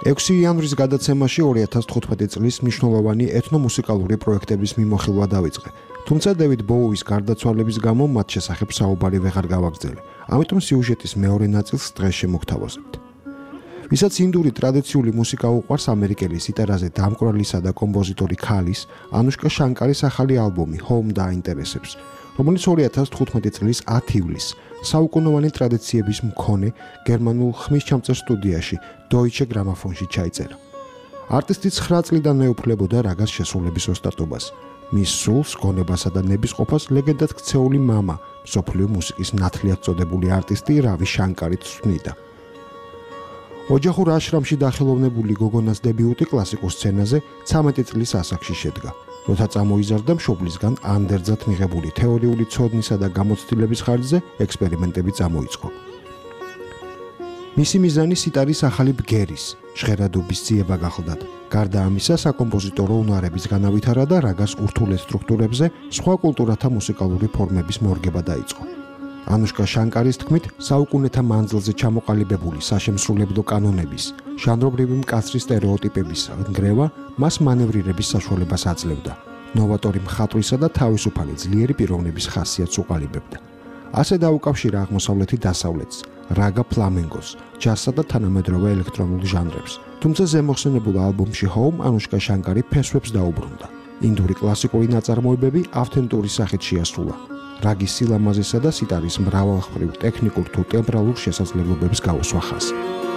6 იანვრის გადაცემაში 2015 წლის მნიშვნელოვანი ეთნომუსიკალური პროექტების მიმოხილვა დაიწყე. თუმცა დევიდ ბოუის გარდაცვალების გამო მათ შესახებ საუბარი ვეღარ გავაგრძელე. ამიტომ სიუჟეტის მეორე ნაწილს დღეს შემოგთავაზებთ. ვისაც ინდური ტრადიციული მუსიკა უყვარს, ამერიკელი სიტარაზე დამკვრალისა და კომპოზიტორი ქალის ანუშკა შანკარის ახალი ალბომი Home დაინტერესებს, რომელიც 2015 წლის 10 ივლისს საუკუნოვანი ტრადიციების მქონე გერმანულ ხმისჩამწერ სტუდიაში Deutsche Grammophonში ჩაიწერა. არტისტი 9 წლიდან მეუფლებოდა რაგას შესრულების ოსტატობას. მის სულს, გონებასა და ნებისყოფას ლეგენდად ქცეული მამა, მსოფლიო მუსიკის ნათლიად წოდებული არტისტი რავი შანკარიც ცნიდა. ოჯახურ აშრამში დახელოვნებული გოგონას დებიუტი კლასიკურ სცენაზე 13 წლის ასაკში შედგა. როცა წამოიზარდა მშობლისგან ანდერძად მიღებული თეორიული ცოდნისა და გამოცდილების ხარჯზე ექსპერიმენტები წამოიწყო. მისი მიზანი სიტარის ახალი ბგერის, ჟღერადობის ძიება გახლდათ. გარდა ამისა, საკომპოზიტორო უნარების განავითარა და რაგას ურთულეს სტრუქტურებზე სხვა კულტურათა მუსიკალური ფორმების მორგება დაიწყო. ანუშკა შანკარის თქმით, საუკუნეთა მანძილზე ჩამოყალიბებული საშემსრულებლო კანონების, ჟანრობრივი მკაცრი სტერეოტიპების ნგრევა მას მანევრირების საშუალებას აძლევდა. ნოვატორი მხატვრისა და თავისუფალი ძლიერი პიროვნების ხასიათს უყალიბებდა. ასე დაუკავშირა აღმოსავლეთი დასავლეთს, რაგა ფლამენგოს, ჯაზსა და თანამედროვე ელექტრონულ ჟანრებს. თუმცა ზემოხსენებულ ალბომში Home ანუშკა შანკარი ფესვებს დაუბრუნდა. ინდური კლასიკური ნაწარმოებები ავთენტური სახით შეასრულა. რაგის სილამაზისა და სიტარის მრავალმხრივ ტექნიკურ თუ ტემბრალურ შესაძლებლობებს გაუსვა ხაზი.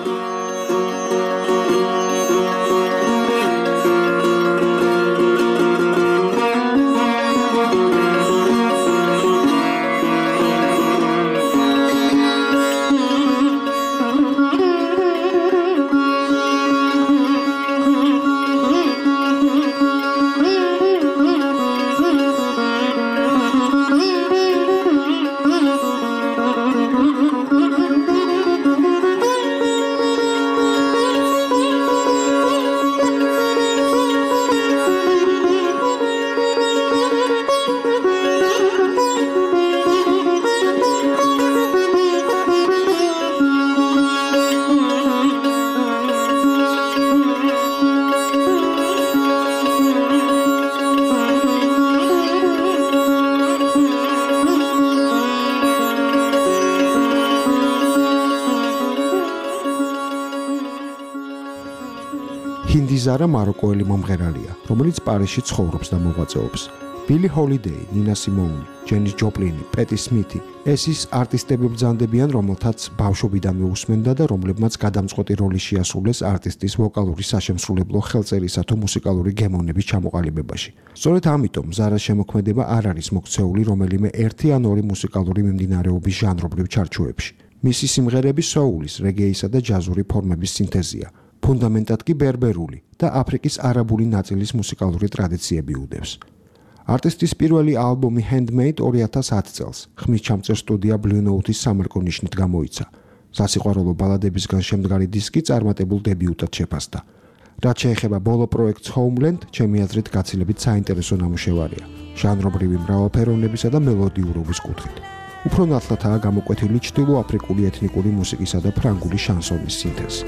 ჰინდიზარა მაროკოელი მომღერალია, რომელიც პარიზში ცხოვრობს და მოღვაწეობს. ბილი ჰოლიდეი, ნინა სიმოუნი, ჯენის ჯოპლინი, პეტი სმითი ეს ის არტისტები ბრძანდებიან, რომელთაც ბავშვობიდანვე უსმენდა და რომლებმაც გადამწყვეტი როლი შეასრულეს არტისტის ვოკალური საშემსრულებლო ხელწერისა თუ მუსიკალური გემოვნების ჩამოყალიბებაში. სწორედ ამიტომ ზარას შემოქმედება არ არის მოქცეული რომელიმე ერთი ან ორი მუსიკალური მიმდინარეობის ჟანრობრივ ჩარჩოებში. მისი სიმღერები სოულის, რეგეისა და ჯაზური ფორმების სინთეზია. ფუნდამენტად კი ბერბერული და აფრიკის არაბული ნაწილის მუსიკალური ტრადიციები უდევს. არტისტის პირველი ალბომი Handmade 2010 წელს ხმისჩამწერ სტუდია Blue Note-ის სამერკო ნიშნით გამოიცა. სასიყვარულო ბალადებისგან შემდგარი დისკი წარმატებულ დებიუტად შეფასდა. რაც შეეხება ბოლო პროექტს Homeland, ჩემი აზრით გაცილებით საინტერესო ნამუშევარია. ჟანრობრივი მრავალფეროვნებისა და მელოდიურობის კუთხით. უფრო ნათლადაა გამოკვეთილი ჩრდილოაფრიკული ეთნიკური მუსიკისა და ფრანგული შანსონის სინთეზი.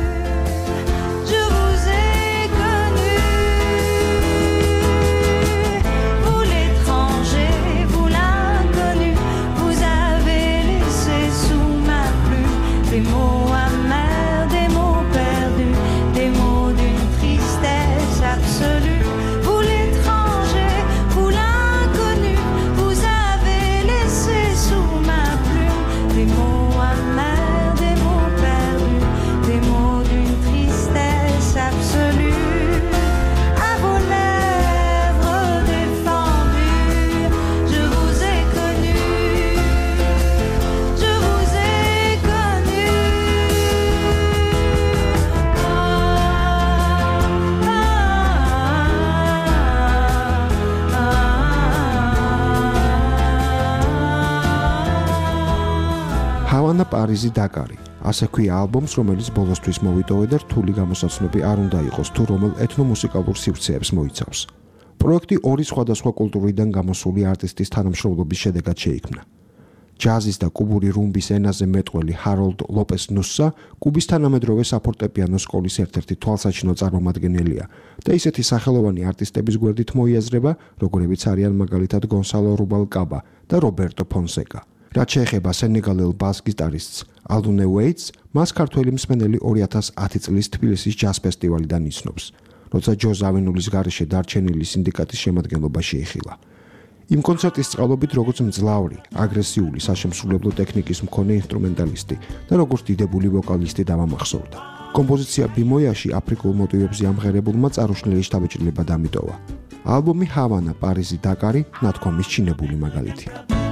ჰავანა, პარიზი, დაკარი. ასე ქვია ალბომს, რომელიც ბოლოსთვის მოვიტოვე და რთული გამოსაცნობი არ უნდა იყოს თუ რომელ ეთნომუსიკალურ სივრცეებს მოიცავს. პროექტი ორი სხვადასხვა კულტურიდან გამოსული არტისტის თანამშრომლობის შედეგად შეიქმნა. ჯაზის და კუბური რუმბის ენაზე მეტყველი ჰაროლდ ლოპეს ნუსსა კუბის თანამედროვე საფორტეპიანო სკოლის ერთ-ერთი თვალსაჩინო წარმომადგენელია და ისეთი სახელოვანი არტისტების გვერდით მოიაზრება, როგორებიც არიან მაგალითად გონსალო რუბალკაბა და რობერტო ფონსეკა. რაც შეეხება სენეგალელ ბას გიტარისტს ალდუნე უეიტს, მას ქართველი მსმენელი 2010 წლის თბილისის ჯაზ ფესტივალიდან იცნობს, როცა ჯო ზავინულის გარეშე დარჩენილი სინდიკატის შემადგენლობაში იხილა. იმ კონცერტის წყალობით როგორც მძლავრი, აგრესიული საშემსრულებლო ტექნიკის მქონე ინსტრუმენტალისტი და როგორც დიდებული ვოკალისტი დამამახსოვრდა. კომპოზიცია ბიმოიაში აფრიკულ მოტივებზე ამღერებულმა წარუშნელი შთაბეჭდილება დამიტოვა. ალბომი ჰავანა, პარიზი, დაკარი ნათქვამის ჩინებული მაგალითია.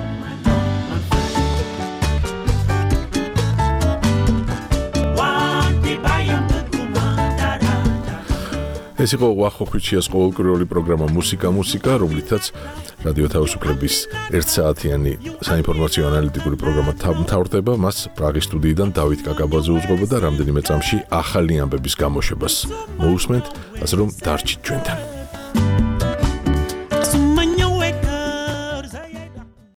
ეს იყო ვახოხიჩიას ყოველკვირეული პროგრამა მუსიკა, რომლითაც რადიო თავისუფლების 1 საათიანი საინფორმაციო ანალიტიკური პროგრამა მთავრდება, მას პრაღის სტუდიიდან დავით კაკაბაძე უძღვება და რამდენიმე წამში ახალი ამბების გამოშვებას მოусმენთ, ასე რომ დარჩით ჩვენთან.